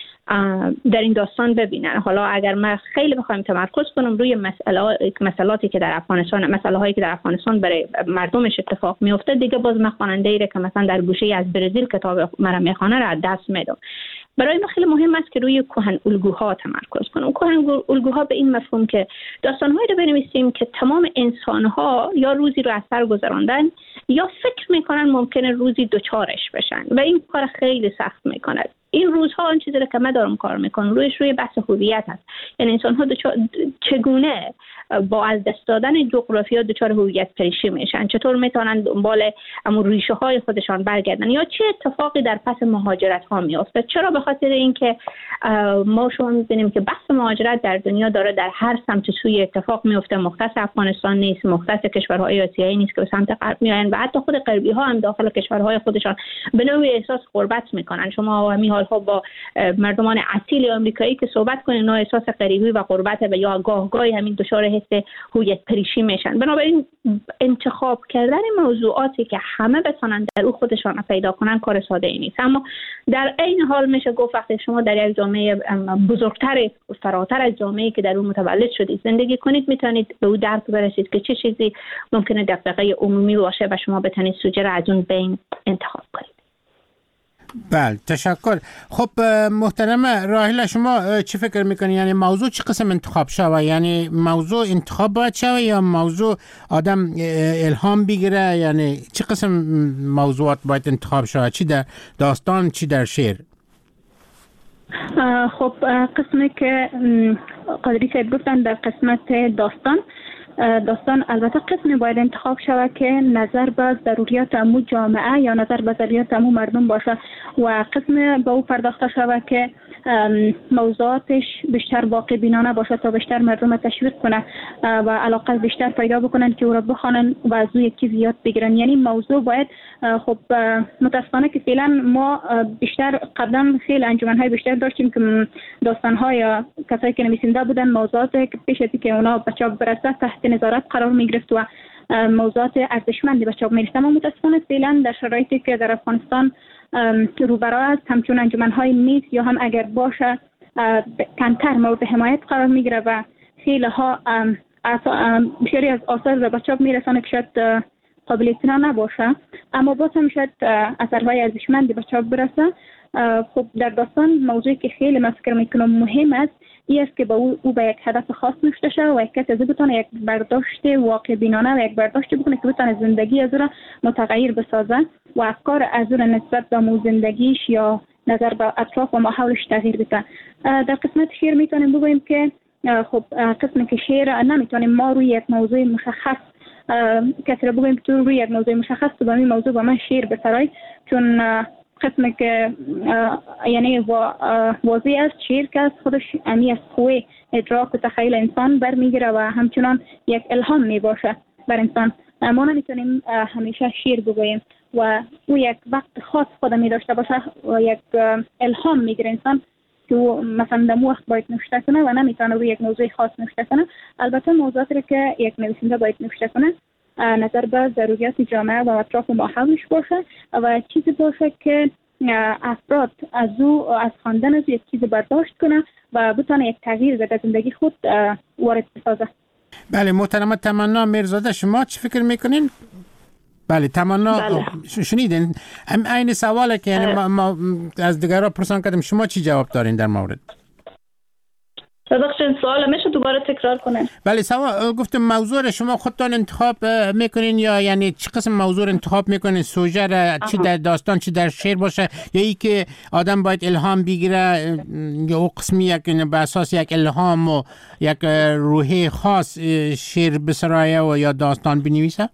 در این داستان ببینن. حالا اگر ما خیلی بخوایم تمرکز کنم روی مسئلاتی که در افغانستان، مسائلی که در افغانستان برای مردمش اتفاق میفته، دیگه باز من خواننده‌ای که مثلا در گوشه از برزیل کتاب مرا میخونه را دست میدم. برای ما خیلی مهم است که روی کهن الگوها تمرکز کنیم. کهن الگوها به این مفهوم که داستان‌هایی رو بنویسیم که تمام انسان‌ها یا روزی رو از سر گذراندن یا فکر میکنن ممکنه روزی دوچارش بشن و این کار خیلی سخت میکنه. این روزها آن چیزی که من دارم کار میکنم روی بحث هویت هست. یعنی انسان‌ها چگونه با از دست دادن جغرافیا دچار هویت پریشی میشن، چطور میتونن دنبال امور ریشه های خودشان برگردن یا چه اتفاقی در پس مهاجرت ها میفته. چرا؟ به خاطر اینکه ما شما میبینیم که بحث مهاجرت در دنیا داره در هر سمت سوی اتفاق میفته، مختص افغانستان نیست، مختص کشورهای آسیایی نیست که به سمت غرب میاین و حتی خود غربی ها هم داخل کشورهای خودشان به نوعی احساس غربت میکنن. شما همین حالها با مردمان اصیل آمریکایی که صحبت کنین، نوع احساس غریبی و غربت و یا گاهگاهی همین دچار حس هویت پریشی میشن. بنابراین انتخاب کردن موضوعاتی که همه بتونن در او خودشان پیدا کنن کار ساده ای نیست، اما در این حال میشه گفت وقتی شما در یک جامعه بزرگتر، فراتر از جامعه‌ای که در اون متولد شدید زندگی کنید، میتونید به او درک برسید که چه چیزی ممکنه دغدغه عمومی باشه و شما بتونید سوژه را از اون بین انتخاب کنید. بله تشکر. خب محترم راحله، شما چی فکر میکنی؟ یعنی موضوع چه قسم انتخاب شوه؟ یعنی موضوع انتخاب باید شوه یا موضوع آدم الهام بگیره؟ یعنی چه قسم موضوعات باید انتخاب شوه؟ چی در داستان، چی در شعر؟ خب قسمی که قادری صاحب گفتن در قسمت داستان البته قسمی باید انتخاب شود که نظر به ضروریات امو جامعه یا نظر به ضروریات امو مردم باشه و قسمی به او پرداخته شود که موضوعاتش بیشتر واقع بینانه باشه تا بیشتر مردم تشویق کنه و علاقه بیشتر پیدا بکنن که او را بخوانن و از او یک چیز یاد بگیرن. یعنی موضوع باید خب متاسفانه که فعلا ما بیشتر قبلا خیلی انجمن‌های بیشتر داشتیم که داستان‌ها یا کسایی که نویسنده بودن موضوعات که پیش از اینکه اونا به چاپ برسه تحت نظارت قرار می‌گرفت و موضوعات ارزشمندی به چاپ می‌رسید. اما متاسفانه فعلا در شرایطی که در افغانستان روبرا است همچون انجمن‌های نیست یا هم اگر باشه کمتر مورد حمایت قرار می‌گیره و خیلی ها بسیاری از آثار به چاپ می‌رسانه که شاید قابل اطلاع نباشه اما باز هم شاید اثرهای ارزشمندی به چاپ برسه. خب در داستان موضوعی که خیلی من فکر میکنم مهم است این است که او به یک هدف خاص نوشته شده و یک کسی از بتونه یک برداشت واقع بینانه و یک برداشت بکنه که بتونه زندگی از را متغیر بسازه و افکار از را نسبت به زندگیش یا نظر به اطراف و ماحولش تغییر بده. در قسمت شعر میتونیم بگوییم که خب قسمی که شعر نمیتونیم ما روی یک موضوع مشخص کسی را بگوییم تو روی یک موضوع مشخص تو به این موضوع با من شعر بسرای، چون قسمی که یعنی واضح است شعر که از خودش امی از قوه ادراک و تخیل انسان برمیگیره و همچنان یک الهام میباشه بر انسان. ما نمیتونیم همیشه شعر بگوییم و او یک وقت خاص خود می داشته باشه و یک الهام میگیره انسان که مثلا در وقت باید نوشته کنه و نمیتونه روی یک موضوع خاص نوشته کنه. البته موضوعاتی که یک نویسنده باید نوشته کنه نظر به ضروریات جامعه و اطراف و ماحولش باشه و چیزی باشه که افراد از خواندن از یک چیز برداشت کنه و بتونه یک تغییر به زندگی خود وارد بسازه. بله محترم تمنا میرزاده، شما چی فکر میکنین؟ بله تمنا شنیدین این سواله که یعنی ما از دیگران پرسان کردیم، شما چی جواب دارین در مورد؟ ببخشید سوال میشه دوباره تکرار کنین؟ بله سوال گفتم موضوع شما خودتان انتخاب میکنین یا یعنی چه قسم موضوع انتخاب میکنین؟ سوژه را چی در داستان چی در شعر باشه یا ای که آدم باید الهام بگیره یا او قسمی یک به اساس یک الهام و یک روحی خاص شعر بسرایه و یا داستان بنویسه؟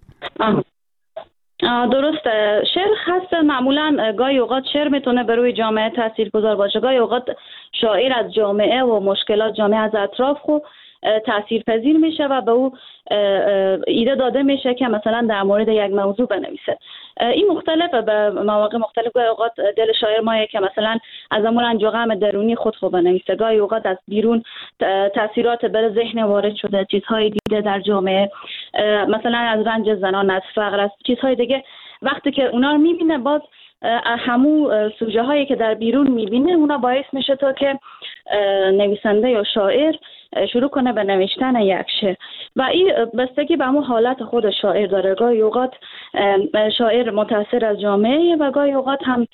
درسته. شعر خاص معمولا گاهی اوقات شعر میتونه بر روی جامعه تاثیرگذار باشه، گاهی اوقات شاعر از جامعه و مشکلات جامعه از اطراف خو تاثیرپذیر میشه و به او ایده داده میشه که مثلا در مورد یک موضوع بنویسه. این مختلفه، به مواقع مختلف گاهی اوقات دل شاعر مایه که مثلا از امور انجام درونی خود بنویسه، گاهی اوقات از بیرون تاثیرات بر ذهن وارد شده، چیزهای دیده در جامعه، مثلا از رنج زنان، از فقر، از چیزهای دیگه، وقتی که اونا رو میبینه باز همو سوژه هایی که در بیرون میبینه اونا باعث میشه تا که نویسنده یا شاعر شروع کنه به نوشتن یک شعر و این بستگی به همون حالت خود شاعر داره. گاهی اوقات شاعر متاثر از جامعه و گاهی اوقات هم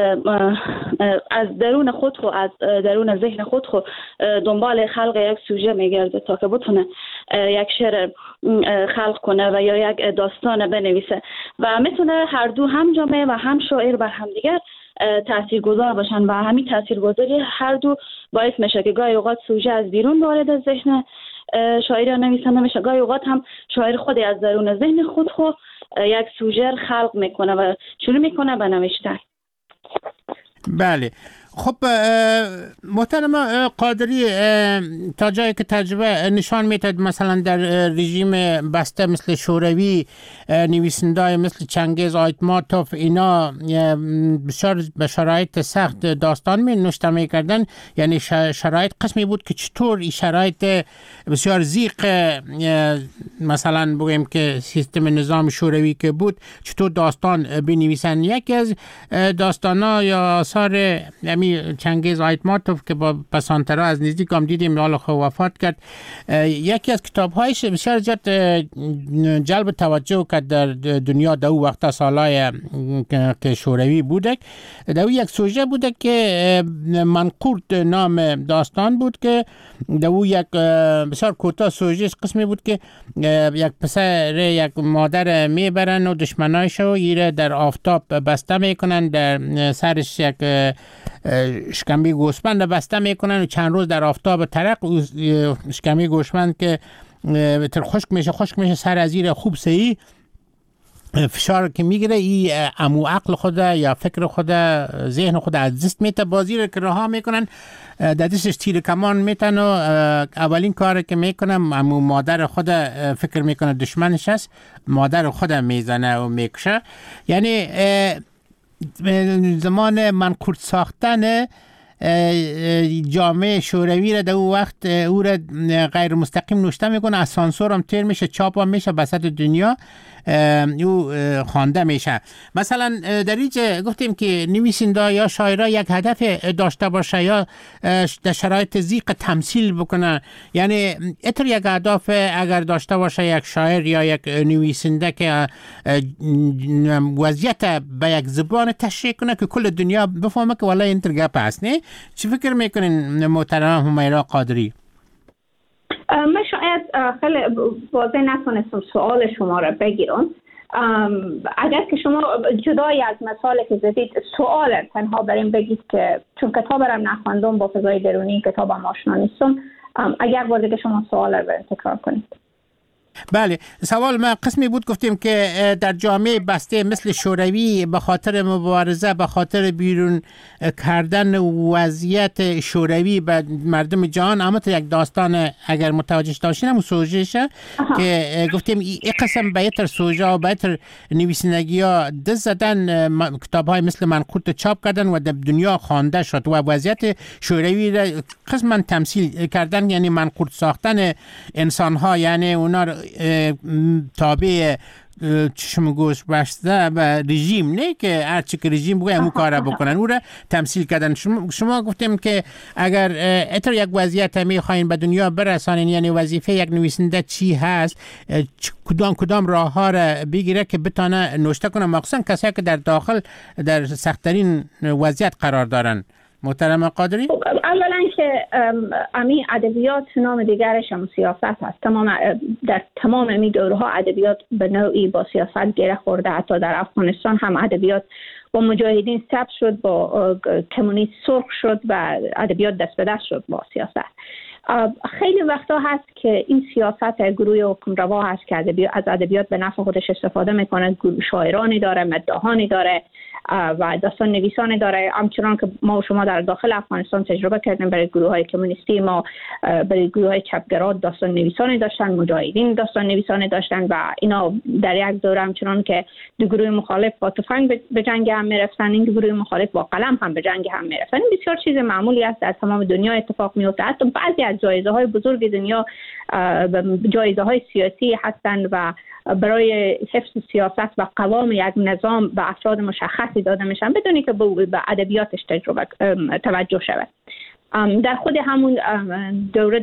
از درون خود از درون ذهن خود دنبال خلق یک سوژه میگرده تا که بتونه یک شعر خلق کنه و یا یک داستان بنویسه و میتونه هر دو هم جامعه و هم شاعر بر هم دیگر تاثیرگذار باشن و همین تاثیرگذاری هر دو باعث میشه که گاهی اوقات سوژه از بیرون وارد ذهن شاعر یا نویسنده میشه، گاهی اوقات هم شاعر خودی از درون ذهن خود یک سوژه خلق میکنه و شروع میکنه به نوشتن. بله خب محترم قادری، تا جایی که تجربه نشان میدهد مثلا در رژیم بسته مثل شوروی نویسنده‌های مثل چنگیز آیتماتوف اینا بسیار به شرایط سخت داستان می نوشته میکردن، یعنی شرایط قسمی بود که چطور این شرایط بسیار زیق مثلا بگیم که سیستم نظام شوروی که بود چطور داستان بنویسن. یکی از داستانا یا آثار همین چنگیز آیتماتوف که با پسانترا از نزدیک هم دیدیم حالا وفات کرد، یکی از کتاب‌هایش بسیار زیاد جلب توجه کرد در دنیا در اون وقت سالای که شوروی بوده. در اون یک سوژه بوده که منقورت نام داستان بود که در اون یک بسیار کوتاه سوژه قسمی بود که یک پسر یک مادر میبرن و دشمنایشو ایره در آفتاب بسته میکنن، در سرش یک شکمبی گوسفند بسته میکنن و چند روز در آفتاب ترق شکمبی گوسفند که خشک میشه سر از زیر خوب سهی فشار که میگیره ای امو عقل خود یا فکر خود ذهن خود از دست میته، بازی رو که رها میکنن در دستش تیر کمان میتن و اولین کار که میکنم امو مادر خود فکر میکنه دشمنش است، مادر خود میزنه و میکشه. یعنی زمان منقورت ساختن جامعه شوروی را در اون وقت او را غیر مستقیم نوشته میکنه، از سانسور هم تیر میشه، چاپ هم میشه بسط دنیا او خوانده میشه. مثلا در اینجا گفتیم که نویسنده یا شاعرها یک هدف داشته باشه یا در شرایط ضیق تمثیل بکنه، یعنی اتر یک هدف اگر داشته باشه یک شاعر یا یک نویسنده که وضعیت به یک زبان تشریح کنه که کل دنیا بفهمه که والله این گپ هست. نه چی فکر میکنین محترم حمیرا قادری؟ من شاید خیلی واضح نتونستم سوال شما را بگیرم. اگر که شما جدای از مثالی که زدید سوال تنها بریم بگید که چون کتاب را نخواندم با فضای درونی کتابم آشنا نیستم، اگر بازه که شما سوال را بریم تکرار کنید. بله، سوال ما قسمی بود گفتیم که در جامعه بسته مثل شوروی به خاطر مبارزه، به خاطر بیرون کردن وضعیت شوروی به مردم جهان، اما تو یک داستان اگر متوجه داشتین همون سوژهشه که گفتیم این قسم به یتر سوژه و به یتر نویسندگی ها دست زدن، کتاب های مثل منقورت چاپ کردن و در دنیا خوانده شد و وضعیت شوروی را قسما تمثیل کردن، یعنی منقورت ساختن انسان ها، یعنی اونا تابع چشم گوش بسته و رژیم، نه که هر چی که رژیم بگه همون کار بکنن، او را تمثیل کردن. شما گفتیم که اگر اتر یک وضعیت میخواین به دنیا برسانین، یعنی وظیفه یک نویسنده چی هست، کدام راه ها را بگیره که بتانه نوشته کنه، مخصوصا کسایی که در داخل در سخت‌ترین وضعیت قرار دارن. محترم قادری؟ اولا که امی ادبیات نام دیگرش هم سیاست هست. در تمام امی دورها ادبیات به نوعی با سیاست گره خورده. حتی در افغانستان هم ادبیات با مجاهدین ثبت شد، با کمونیست سرخ شد و ادبیات دست به دست شد با سیاست. خیلی وقتا هست که این سیاست گروه حکمروا هست که از ادبیات به نفع خودش استفاده میکنه، شاعرانی داره، مداحانی داره و داستان نویسانی داره. همچنان که ما و شما در داخل افغانستان تجربه کردیم، برای گروه های کمونیستی ما، برای گروه های چپگرا داستان نویسانی داشتن، مجاهدین داستان نویسانی داشتن و اینا در یک دوره همچنان که دو گروه مخالف با تفنگ به جنگ هم میرفتن، این گروه مخالف با قلم هم به جنگ هم میرفتن. این بسیار چیز معمولی است، در تمام دنیا اتفاق میفته. حتی بعضی از جایزه های بزرگ دنیا جایزه های سیاسی هستند و برای حفظ سیاست و قوام یک نظام به افراد مشخصی داده میشن بدونی که به ادبیاتش توجه شود. در خود همون دوره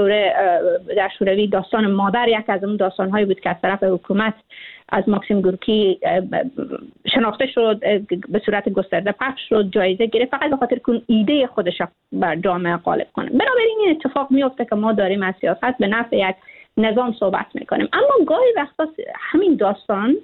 در شوروی داستان مادر یک از اون داستان‌هایی بود که از طرف حکومت از ماکسیم گورکی شناخته شد، به صورت گسترده پخش شد، جایزه گرفت، فقط به خاطر که اون ایده خودش بر جامعه غالب کنه. بنابراین این اتفاق میفته که ما داریم از سیاست به نفع یک نظام صحبت میکنیم، اما گاهی وقتا همین داستان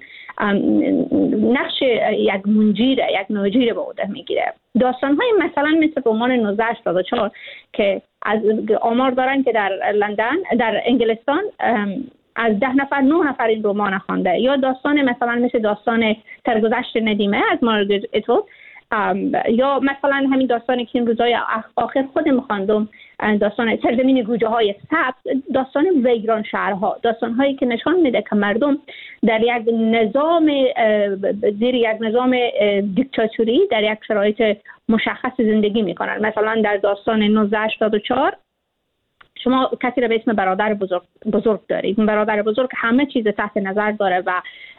نقش یک منجیره، یک نوجیره به عهده میگیره. داستان‌های مثلا مثل رمان 1984 که از آمار دارن که در لندن، در انگلستان از 10 نفر 9 نفر این رمان خوانده، یا داستان مثل داستان سرگذشت ندیمه از مارگرت اتوود، یا مثلا همین داستانی که این روزهای آخر خودم خواندم، داستان سرزمین گوجه های سبز، داستان ویران شهرها، داستان هایی که نشان میده که مردم در یک نظام زیر یک نظام دیکتاتوری در یک شرایط مشخص زندگی میکنن. مثلا در داستان 1984 شما کسی را به اسم برادر بزرگ دارید. برادر بزرگ همه چیز تحت نظر داره و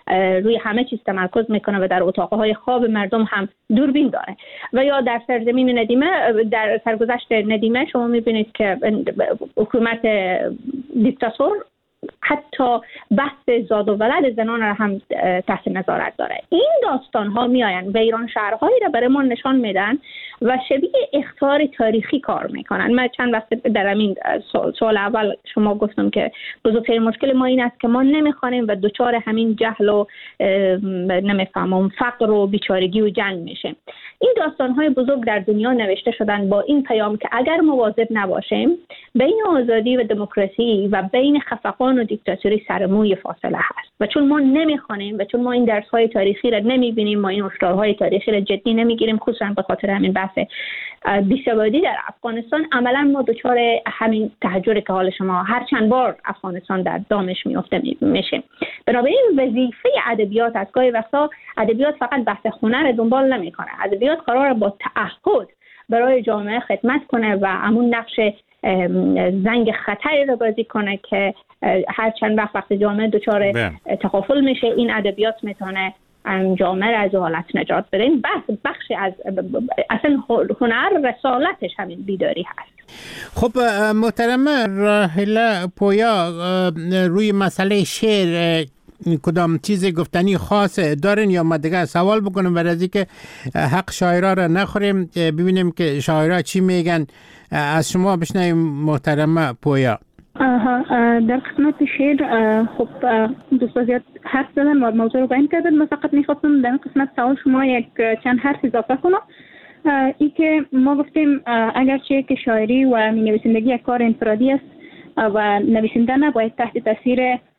روی همه چیز تمرکز میکنه و در اتاقهای خواب مردم هم دوربین داره. و یا در سرزمین ندیمه، در سرگذشت ندیمه شما میبینید که حکومت دیکتاتور حتی بحث زاد و ولد زنان را هم تحت نظارت داره. این داستان ها میآیند و ایران شهرهایی را برای ما نشان میدن و شبیه اخطار تاریخی کار میکنن. من چند وقت در همین سال اول شما گفتم که بزرگترین مشکل ما این است که ما نمیخوانیم و دچار همین جهل و نمیفهمم فقر و بیچارگی و جنگ میشیم. این داستان های بزرگ در دنیا نوشته شدن با این پیام که اگر مواظب نباشیم بین آزادی و دموکراسی و بین خفقان و دیکتاتوری سرموی فاصله هست. و چون ما نمیخوانیم و چون ما این درس های تاریخی را نمیبینیم، ما این هشدارهای تاریخی را جدی نمیگیریم، خصوصا به خاطر همین بحث بی‌ثباتی در افغانستان، عملا ما دچار همین تحجر که حال شما هر چند بار افغانستان در دامش میفته میشه. بنابراین وظیفه ادبیات از گاهی وقتا ادبیات فقط بحث هنر دنبال نمیکنه. ادبیات قراره با تعهد برای جامعه خدمت کنه و همون نقش زنگ خطری رو بازی کنه که هر چند وقت جامعه دچار تغافل میشه، این ادبیات میتونه جامعه را از حالت نجات بده. این بخشی از اصلا هنر رسالتش همین بیداری هست. خب محترمه راحله پویا، روی مسئله شعر کدام چیز گفتنی خاص دارین یا ما دیگه سوال بکنم برای از که حق شاعرها را نخوریم، ببینیم که شاعرها چی میگن؟ از شما بشنویم محترمه پویا. در قسمت شعر خب دوست زیاد حرف زدن و موضوع رو بیان کردن. من فقط میخواستم در قسمت سوال شما یک چند حرف اضافه کنم. ای که ما گفتیم اگرچه که شاعری و نویسندگی یک کار انفرادی است و نویسنده نباید تحت تاثیر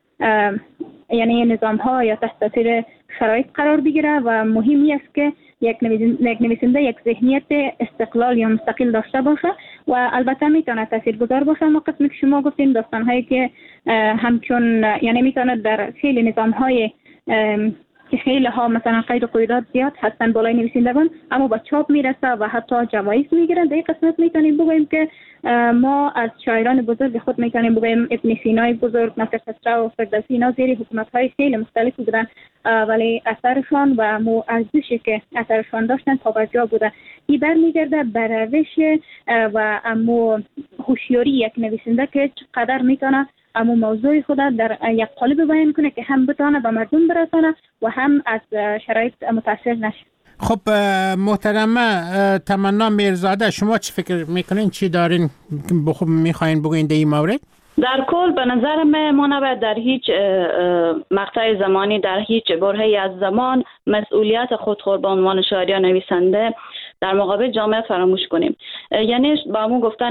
یعنی نظام ها یا تحت تاثیر شرایط قرار بگیره و مهمی است که یک نویسنده یک ذهنیت استقلال یا مستقل داشته باشه و البته میتونه تاثیرگذار باشه. ما قسمی که شما گفتیم داستان هایی که همچون یعنی میتونه در خیلی نظام های که خیلی ها مثلا قید و قیودات زیاد هستن بالای نویسندگان اما با چاپ میرسه و حتی جوایز میگیرن. در این قسمت میتونیم بگوییم که ما از شاعران بزرگ خود میتونیم بگوییم ابن سینای بزرگ، نصر خسرو و فردوسی، اینا زیر حکومت های خیلی مختلف بودن ولی اثرشان و ارزشی که اثرشان داشتن پابرجا بوده. این برمیگرده بر روش و هوشیاری یک نویسنده که چقدر میتونه اما موضوع خود در یک قالب بیان کنه که هم بتونه به مردم برسانه و هم از شرایط متاثر نشه. خب محترمه تمنا میرزاده، شما چی فکر میکنین؟ چی دارین میخواین بگوین در این مورد؟ در کل به نظر ما نباید در هیچ مقطع زمانی در هیچ برهه‌ای از زمان مسئولیت خود به عنوان شاعر یا نویسنده در مقابل جامعه فراموش کنیم. یعنی با همون گفتن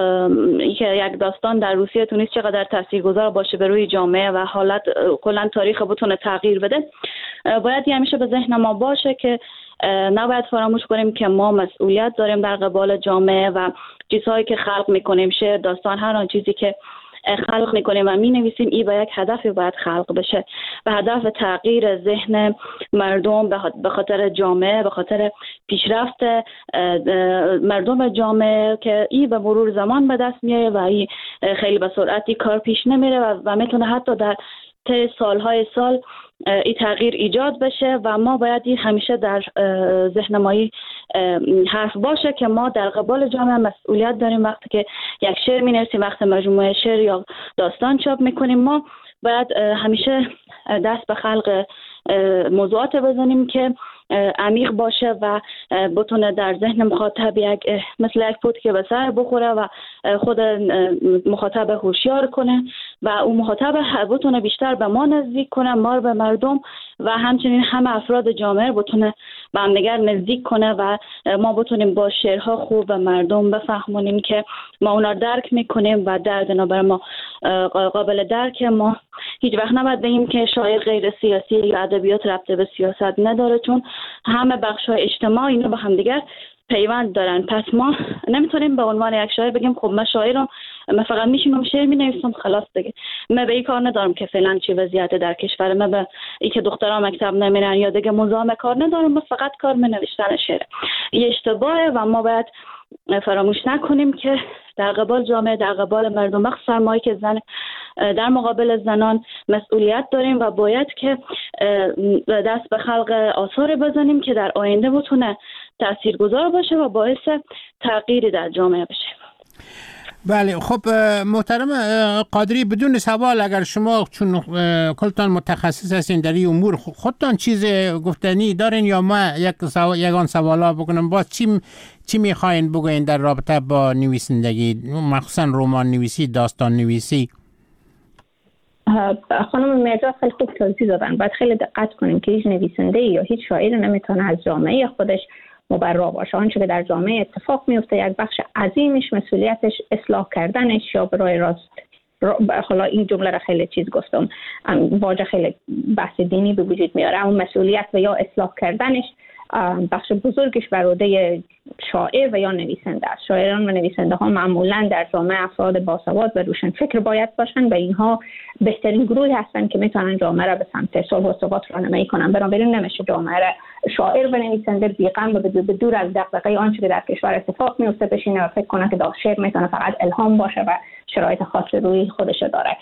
که یک داستان در روسیه تونست چقدر تاثیرگذار باشه به روی جامعه و حالت کلا تاریخ بتونه تغییر بده، باید همیشه به ذهن ما باشه که نباید فراموش کنیم که ما مسئولیت داریم در قبال جامعه و چیزهایی که خلق میکنیم، شعر، داستان، هر آن چیزی که خلق میکنیم و مینویسیم این به یک هدفی باید خلق بشه، به هدف تغییر ذهن مردم به خاطر جامعه، به خاطر پیشرفت مردم جامعه که این به مرور زمان به دست میاره و این خیلی به سرعتی کار پیش نمیره و میتونه حتی در طی سالهای سال این تغییر ایجاد بشه و ما باید این همیشه در ذهن ما حرف باشه که ما در قبال جامعه مسئولیت داریم. وقتی که یک شعر می‌نویسیم، وقتی مجموعه شعر یا داستان چاپ میکنیم، ما باید همیشه دست به خلق موضوعات بزنیم که عمیق باشه و بتونه در ذهن مخاطب مثل یک پوت که به سر بخوره و خود مخاطب هوشیار کنه و اون مخاطب بتونه بیشتر به ما نزدیک کنه، ما رو به مردم و همچنین همه افراد جامعه بتونه به هم دیگر نزدیک کنه و ما بتونیم با شعرها خوب به مردم بفهمونیم که ما اونا درک میکنیم و درد برای ما قابل درک. ما هیچ وقت نباید بگیم که شاعر غیر سیاسی یا ادبیات ربط به سیاست نداره، چون همه بخش‌های اجتماعی اینا با هم دیگر پیوند دارن. پس ما نمیتونیم به عنوان یک شاعر بگیم خب من شاعرم من فقط میشینم شعر مینویسم خلاص دیگه. من به این کار ندارم که فعلا چی وضعیت در کشور، من به این که دخترها مکتب نمیرن یا دیگه مزاحم کار ندارم، من فقط کار نوشتن شعر. یه اشتباهه و ما باید فراموش نکنیم که در قبال جامعه، در قبال مردم، مخصوصا ما که زن در مقابل زنان مسئولیت داریم و باید که دست به خلق آثار بزنیم که در آینده بتونه تاثیرگذار باشه و باعث تغییری در جامعه بشه. بله خب محترم قادری، بدون سوال اگر شما چون کلتان متخصص هستین در این امور خودتان چیز گفتنی دارین یا ما یگان سوالا بکنم؟ باز چی میخواین بگوین در رابطه با نویسندگی، مخصوصا رمان نویسی، داستان نویسی؟ خانم مرزا خیلی خوب توضیح دادن. باید خیلی دقت کنیم که هیچ نویسنده یا هیچ شاعر نمیتونه از جامعه خودش مبرا باشه. آنچه که در جامعه اتفاق میفته یک بخش عظیمش مسئولیتش اصلاح کردنش یا برای راست حالا این جمله را خیلی چیز گفتم، واژه خیلی بحث دینی به وجود میاره، اما مسئولیت و یا اصلاح کردنش بخش بزرگش بر عهده شاعر و یا نویسنده است. شاعران و نویسنده ها معمولا در جامعه افراد باسواد و روشنفکر باید باشن و اینها بهترین گروهی هستن که میتونن جامعه را به سمت صلح و ثبات راهنمایی کنن. بنابراین نمیشه جامعه را شاعر و نویسنده بی‌غم و به دور از دغدغه آنچه که در کشور اتفاق میفته بشینه و فکر کنه که شعر میتونه فقط الهام باشه و شرایط خاص روی خودش داره.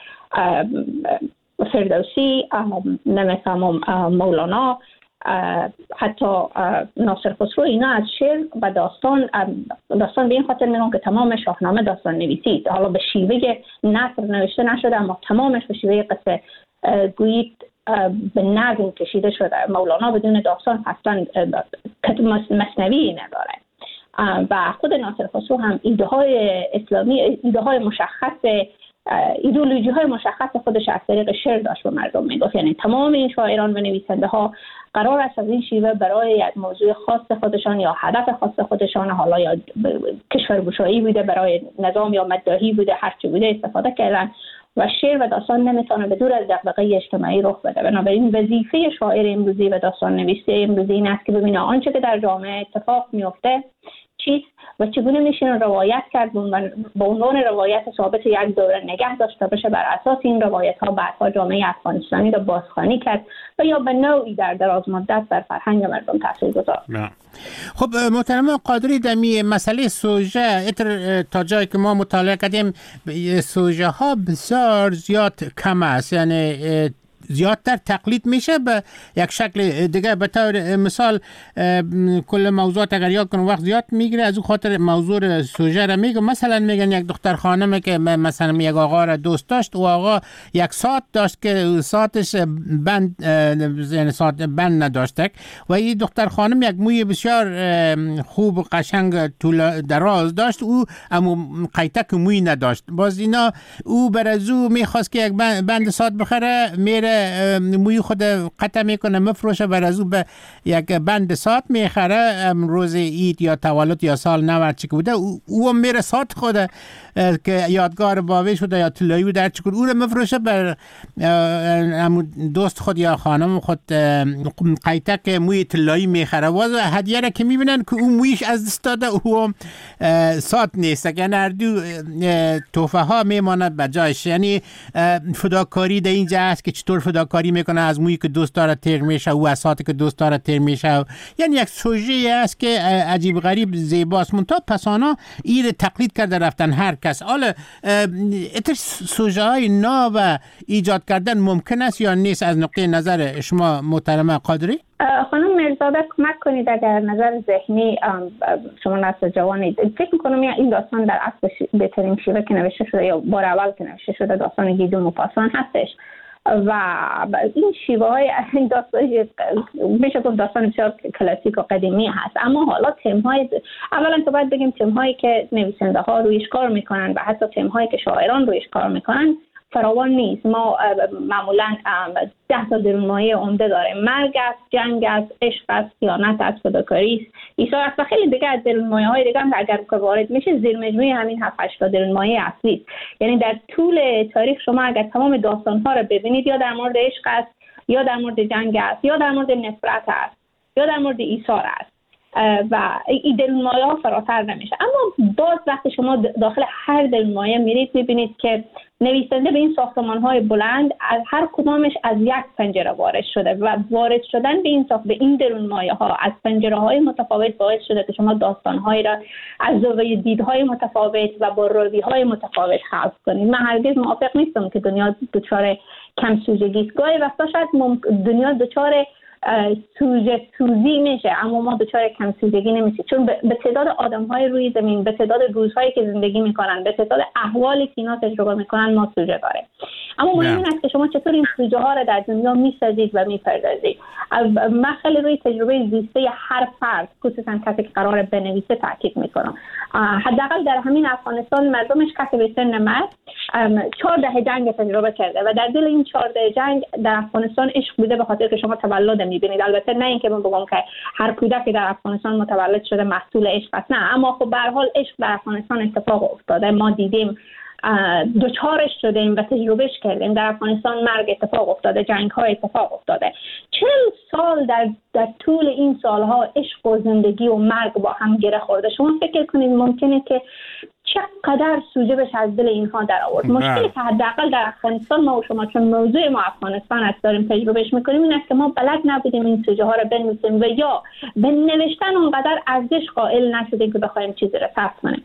فردوسی، نمی‌فهمم مولانا، حتی ناصر خسرو، اینا از شعر و داستان به این خاطر میگن که تمام شاهنامه داستان نویسی، حالا به شیوه نثر نوشته نشده اما تمامش به شیوه قصه گویی به نظم کشیده شده. مولانا بدون داستان اصلا مثنوی نداره و خود ناصر خسرو هم ایده های اسلامی، ایده های مشخص، ایدئولوژی های مشخص خودش از طریق شعر داشت به مردم میگفت. یعنی تمام این شاعران و نویسنده ها قرار است از این شیوه برای یک موضوع خاص خودشان یا هدف خاص خودشان، حالا یا کشورگشایی بوده، برای نظام یا مداحی بوده، هر چی بوده استفاده کردن و شعر و داستان نمیتونه به دور از دغدغه اجتماعی رخ بده. بنابراین وظیفه شاعر امروزی و داستان نویسی امروزی این است که ببینه آنچه که در جامعه اتفاق میفته چیست و چگونه میشه روایت کرد به عنوان روایت ثابت یک دوره نگه داشته بشه. بر اساس این روایت ها بعدها جامعه افغانستانی را بازخوانی کرد و یا به نوعی در دراز مدت بر فرهنگ مردم تاثیر گذار. خب محترم قادری، در مسئله سوژه تا جایی که ما مطالعه کردیم سوژه ها بسیار زیاد کم است، یعنی زیادتر تقلید میشه به یک شکل دیگه. به طور مثال کل موضوعات اگر یاد کنم وقت زیاد میگیره، از اون خاطر موضوع سوژه را میگم. مثلا میگن یک دختر خانمه که مثلا یک آقا را دوست داشت و آقا یک ساعت داشت که ساعتش بند، یعنی ساعت بند نداشته و این دختر خانم یک موی بسیار خوب قشنگ طول دراز داشت، او اما قیتک موی نداشت. باز اینا او برازو میخواست که یک بند ساعت بخره، میره موی خود قطع میکنه مفروشه، بر از او به یک بند ساعت میخره روز عید یا تولد یا سال نو چی بوده، او میره ساعت خود که یادگار بابی شده یا طلایی بوده هر چی او رو مفروشه بر دوست خود یا خانم خود قیتک موی طلایی میخره. واز هدیه را که میبینن که او مویش از دست داده او ساعت نیست، یعنی هر دو تحفه ها میماند به جایش. یعنی فداکاری در اینجا هست که چطور فداکاری میکنه، از مویی که دوست داره تیر میشه او از ساعتی که دوست داره تیر میشه. یعنی یک سوژه است که عجیب غریب زیباست، منتها پسانا این تقلید کرده رفتن هر کس. حالا اتر سوژه های نو و ایجاد کردن ممکن است یا نیست از نقطه نظر شما محترم قادری؟ خانم مرزاده کمک کنید اگر نظر ذهنی شما نسل جوانید، فکر میکنم این داستان در اصل بهترین شیوه که نوشته شده یا بار اول که نوشته شده داستان گیدو موپاسان هستش و این شیوه های این داستان میشه گفت داستان بسیار کلاسیک و قدیمی هست. اما حالا تم‌های اولا که باید بگیم تم‌هایی که نویسنده ها رویش کار میکنن و حتی تم‌هایی که شاعران رویش کار میکنن فراوان نیست. ما معمولا 10 تا درونمایه عمده داریم: مرگ است، جنگ است، عشق است، خیانت است، فداکاری است، ایثار است و خیلی دیگه از درونمایه‌های دیگه هم اگر که وارد میشه زیر مجموعه همین 7-8 تا درونمایه اصلی است. یعنی در طول تاریخ شما اگر تمام داستان‌ها رو ببینید یا در مورد عشق است یا در مورد جنگ است یا در مورد نفرت است یا در مورد ایثار است و این درون مایه ها فراتر نمیشه. اما باز وقتی شما داخل هر درون مایه میرید میبینید که نویسنده به این ساختمان های بلند از هر کدامش از یک پنجره وارد شده و وارد شدن به این درون مایه ها از پنجره های متفاوت باعث شده که شما داستان های را از زاویه دیدهای متفاوت و با روی های متفاوت خلق کنید. من هرگز موافق نیستم که دنیا دچار کم سوژگی است. گاهی وقتا شاید دنیا دچار سوژه سوزی میشه، اما ما دچار کم سوژگی نمیشیم، چون به تعداد آدم‌های روی زمین، به تعداد روزهایی که زندگی میکنن، به تعداد احوالی که اینا تجربه میکنن ما سوژه داریم. اما مهم این است که شما چطور این سوژه ها رو در دنیا میسازید و میپردازید. من خیلی روی تجربه زیسته هر فرد، خصوصا کسی که قراره بنویسه، تاکید میکنم. حداقل در همین افغانستان مردمش کسی به سن من 14 جنگ تجربه کرده و در دل این 14 جنگ در افغانستان عشق بوده، به خاطر که شما تولد میبینید. البته نه اینکه من بگم که هر کودکی در افغانستان متولد شده محصول عشق است، نه، اما خب به هر حال عشق در افغانستان اتفاق افتاده، ما دیدیم، دوچارش شدیم و تجربهش کردیم. در افغانستان مرگ اتفاق افتاده، جنگ ها اتفاق افتاده. 40 سال در طول این سالها عشق و زندگی و مرگ با هم گره خورده. شما فکر کنید ممکنه که چقدر سوژه بشه از دل اینها در آورد. مشکلی که حداقل در افغانستان ما و شما، چون موضوع ما افغانستان است، داریم تجربهش میکنیم، این است که ما بلد نبودیم این سوژه ها رو بنویسیم و یا به نوشتن اونقدر ارزش قائل نشدیم که بخوایم چیزی رو ثبت کنیم.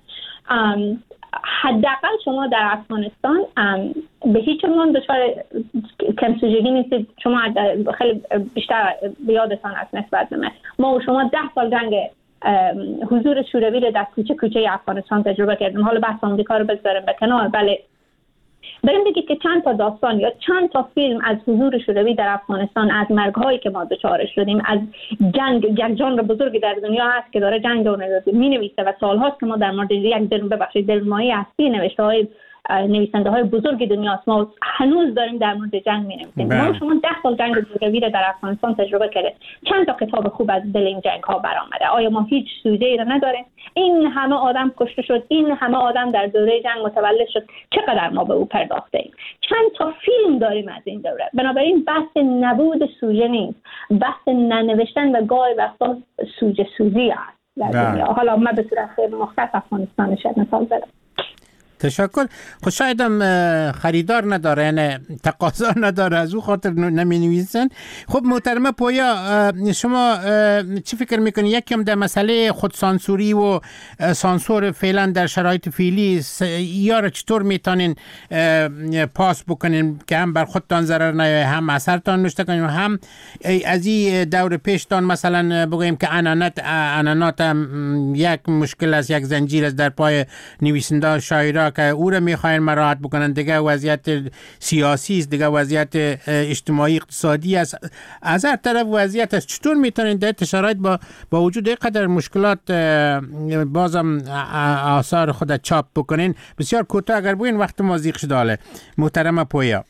حداقل شما در افغانستان به هیچ عنوان دچار کم سوژگی نیستید. شما خیلی بیشتر بیادتان است نسبت به ما و شما 10 سال جنگ حضور شوروی رو در کوچه کوچه افغانستان تجربه کردیم. حالا بحث آمریکا رو بذاریم به کنار، ولی بریم بگید که چند تا داستان یا چند تا فیلم از حضور شوروی در افغانستان، از مرگ‌هایی که ما دچارش شدیم، از جنگ، یک ژانر بزرگی در دنیا هست که داره جنگ رو می‌نویسه و سال‌هاست که ما در مورد یک درمایه اصلی نوشته‌های نویسنده های بزرگ دنیاست. ما هنوز داریم در مورد جنگ می‌نویسیم. ما شما 10 سال جنگ شوروی رو در افغانستان تجربه کردیم. چند تا کتاب خوب از دل این جنگ ها برآمده. آیا ما هیچ سوژه‌ای را نداریم؟ این همه آدم کشته شد، این همه آدم در دوره جنگ متولد شد، چقدر ما به او پرداخته ایم؟ چند تا فیلم داریم از این دوره. بنابراین بحث نبود سوژه نیست، بحث ننوشتن و گاهی وقتا سوژه سوزی است در دنیا. حالا ما به صورت مختص افغانستان شد مثال زدم. تشکر. خب شاید هم خریدار نداره، یعنی تقاضا نداره، از او خاطر نمی نویسن. خب محترمه پویا، شما چی فکر میکنی؟ یکم در مسئله خودسانسوری و سانسور فعلا در شرایط فعلی یا را چطور میتونین پاس بکنین که هم بر خودتان ضرر نیاید، هم اثرتان نشته کنین، هم از این دور پیشتان مثلا بگوییم که انانات هم یک مشکل است، یک زنجیر است در پای نویسنده شاعرها که او را میخواین مراعات بکنن. دیگه وضعیت سیاسی است، دیگه وضعیت اجتماعی اقتصادی است، از هر طرف وضعیت است. چطور میتونین در شرایط با وجود اینقدر مشکلات بازم آثار خود چاپ بکنین؟ بسیار کوتاه اگر بگین، وقت ما زیغ شده. محترمه پویا.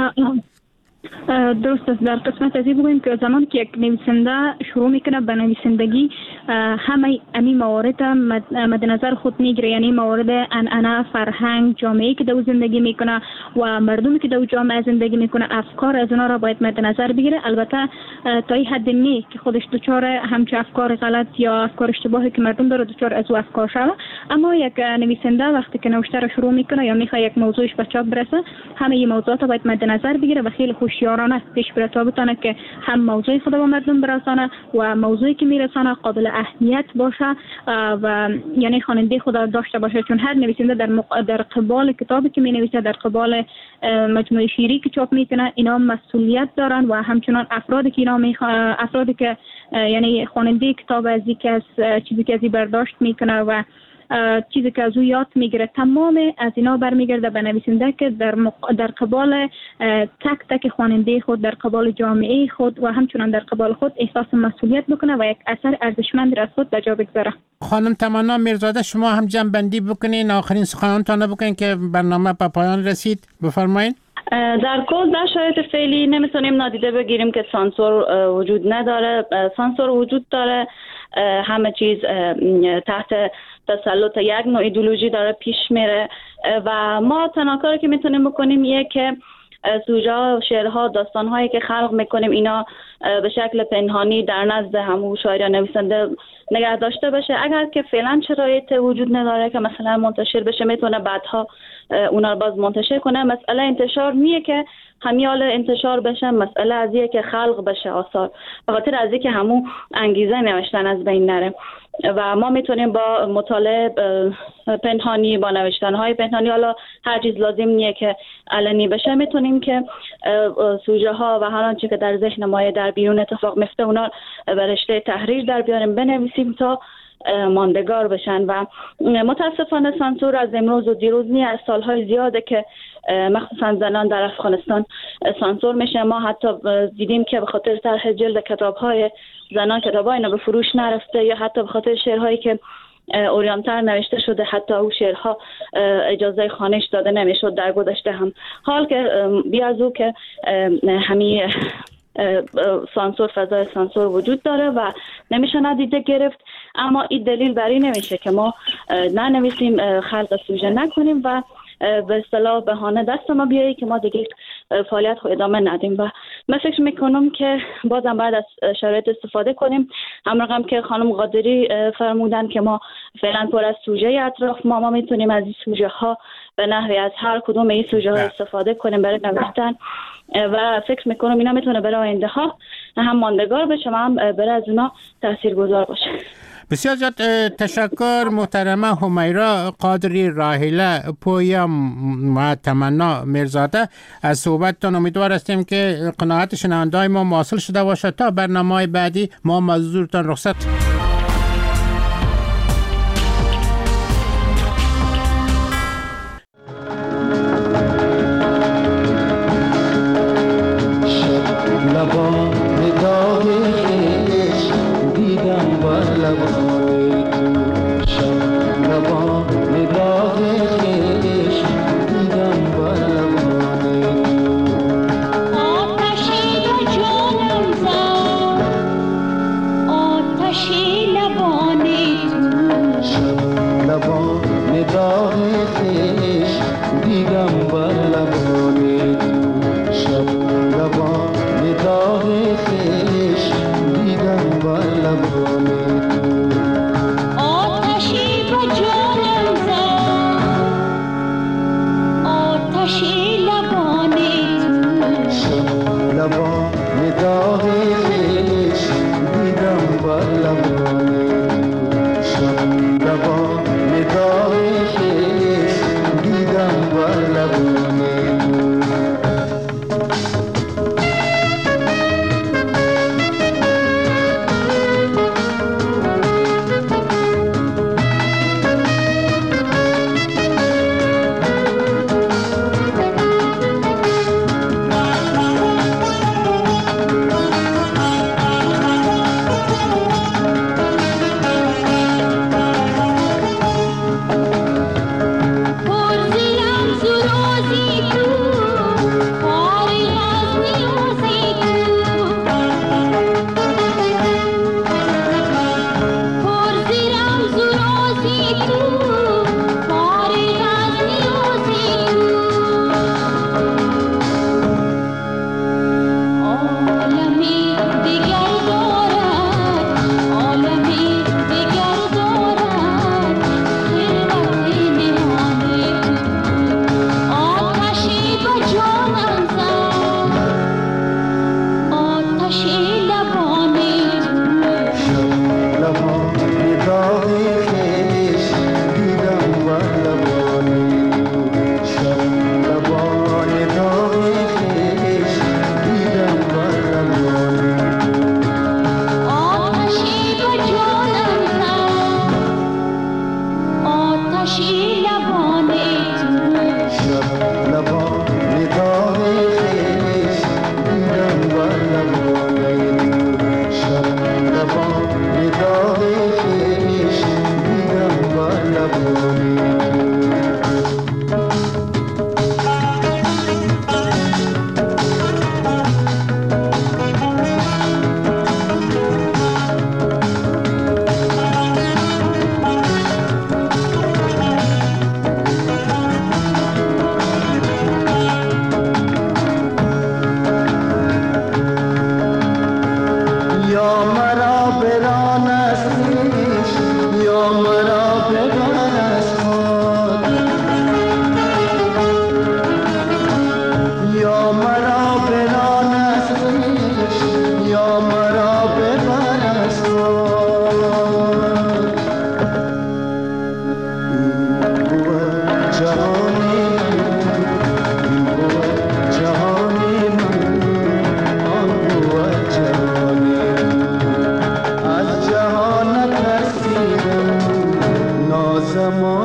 درست است. در قسمت ازی بگویم که زمان که یک نویسنده شروع میکنه به نویسندگی، همه امی موارد مد نظر خود میگیره، یعنی موارد انعنه، فرهنگ، جامعه‌ای که در زندگی میکنه و مردمی که در جامعه زندگی میکنه، افکار از اونا را باید مد نظر بگیره. البته تا این حد نی که خودش دچار همچه افکار غلط یا افکار اشتباهی که مردم داره دچار از او افکار شوه. اما یک نویسنده وقتی که نوشته را شروع میکنه یا میخواد یک موضوعش به چاپ برسه، همه این موضوعات باید مد نظر بگیره و خیلی هوشیارانه پیش بره تا بتونه که هم موضوع خود به مردم برسانه و موضوعی که میرسانه قابل اهمیت باشه و یعنی خواننده خود داشته باشه. چون هر نویسنده در قبال کتابی که مینویسه، در قبال مجموعه شعری که چاپ میکنه، اینا مسئولیت دارن و همچنان افرادی که یعنی خواننده کتاب از چیزی که ازی برداشت میکنه و چیزی که از او یاد میگیره، تمام از اینا برمیگرده به نویسنده که در قبال تک تک خواننده خود، در قبال جامعه خود و همچنان در قبال خود احساس مسئولیت بکنه و یک اثر ارزشمند را از خود به جا بگذاره. خانم تمنا میرزاده، شما هم جمع بندی بکنین، آخرین سخنانتان بکنین که برنامه به پایان رسید. بفرمایین. در کل در شرایط فعلی نمیتونیم نادیده بگیریم که سانسور وجود نداره. سانسور وجود داره، همه چیز تحت تسلط یک نوع ایدئولوژی داره پیش میره و ما تنها کاری که میتونیم بکنیم یه که سوژه، شعرها، داستانهایی که خلق میکنیم اینا به شکل پنهانی در نزد همون شاعر یا نویسنده نگه داشته بشه. اگر که فعلا شرایط وجود نداره که مثلا منتشر بشه، میتونه بعدها اونا رو باز منتشر کنه. مسئله انتشار نیه که همیال انتشار بشه، مسئله ازیه که خلق بشه آثار، به خاطر ازیه که همون انگیزه نوشتن از بین نره. و ما میتونیم با مطالعه پنهانی، با نوشتن‌های پنهانی، حالا هر چیز لازم نیه که علنی بشه، میتونیم که سوژه ها و هر آنچه که در ذهن ما در بیرون اتفاق میفته اونا به رشته تحریر در بیاریم، بنویسیم تا ماندگار بشن. و متاسفانه سانسور از امروز و دیروز نیست، از سالهای زیاده که مخصوصا زنان در افغانستان سانسور میشه. ما حتی دیدیم که به خاطر طرح جلد کتاب‌های زنان کتاب‌های اینا به فروش نرفته، یا حتی به خاطر شعرهایی که اوریانتر نوشته شده حتی او شعرها اجازه خوانش داده نمیشد در گذشته هم. حال که بیازو که همین سانسور، فضای سانسور وجود داره و نمیشه ندیده گرفت، اما این دلیل بر این نمیشه که ما ننویسیم، خلق سوژه نکنیم و به اصطلاح بهانه دست ما بیایی که ما دیگه فعالیت خود ادامه ندیم. و من فکر میکنم که بازم بعد از شرایط استفاده کنیم. هم رقم که خانم قادری فرمودن که ما فعلا پر از سوژه اطراف ما میتونیم از این سوژه ها به نحوی از هر کدوم این سوژه ها استفاده کنیم برای نوشتن و فکر میکنم اینا میتونه برای آینده ها هم ماندگار بشه و هم برای از اونا تاثیرگذار باشه. بسیار زیاد تشکر محترمه همیرا قادری راحله پویا و تمنا میرزاده از صحبتتان. امیدوار هستیم که قناعت شنونده‌های ما حاصل شده باشه. تا برنامه‌های بعدی ما حضورتان رخصت.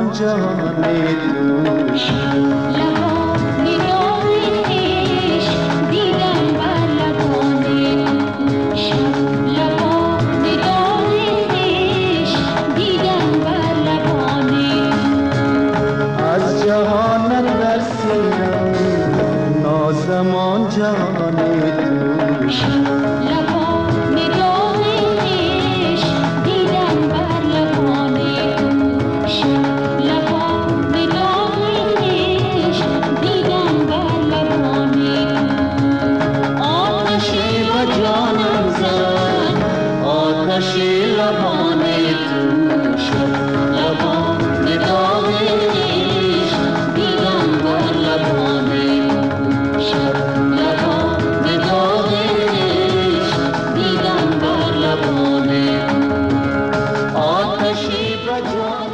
جان دوشی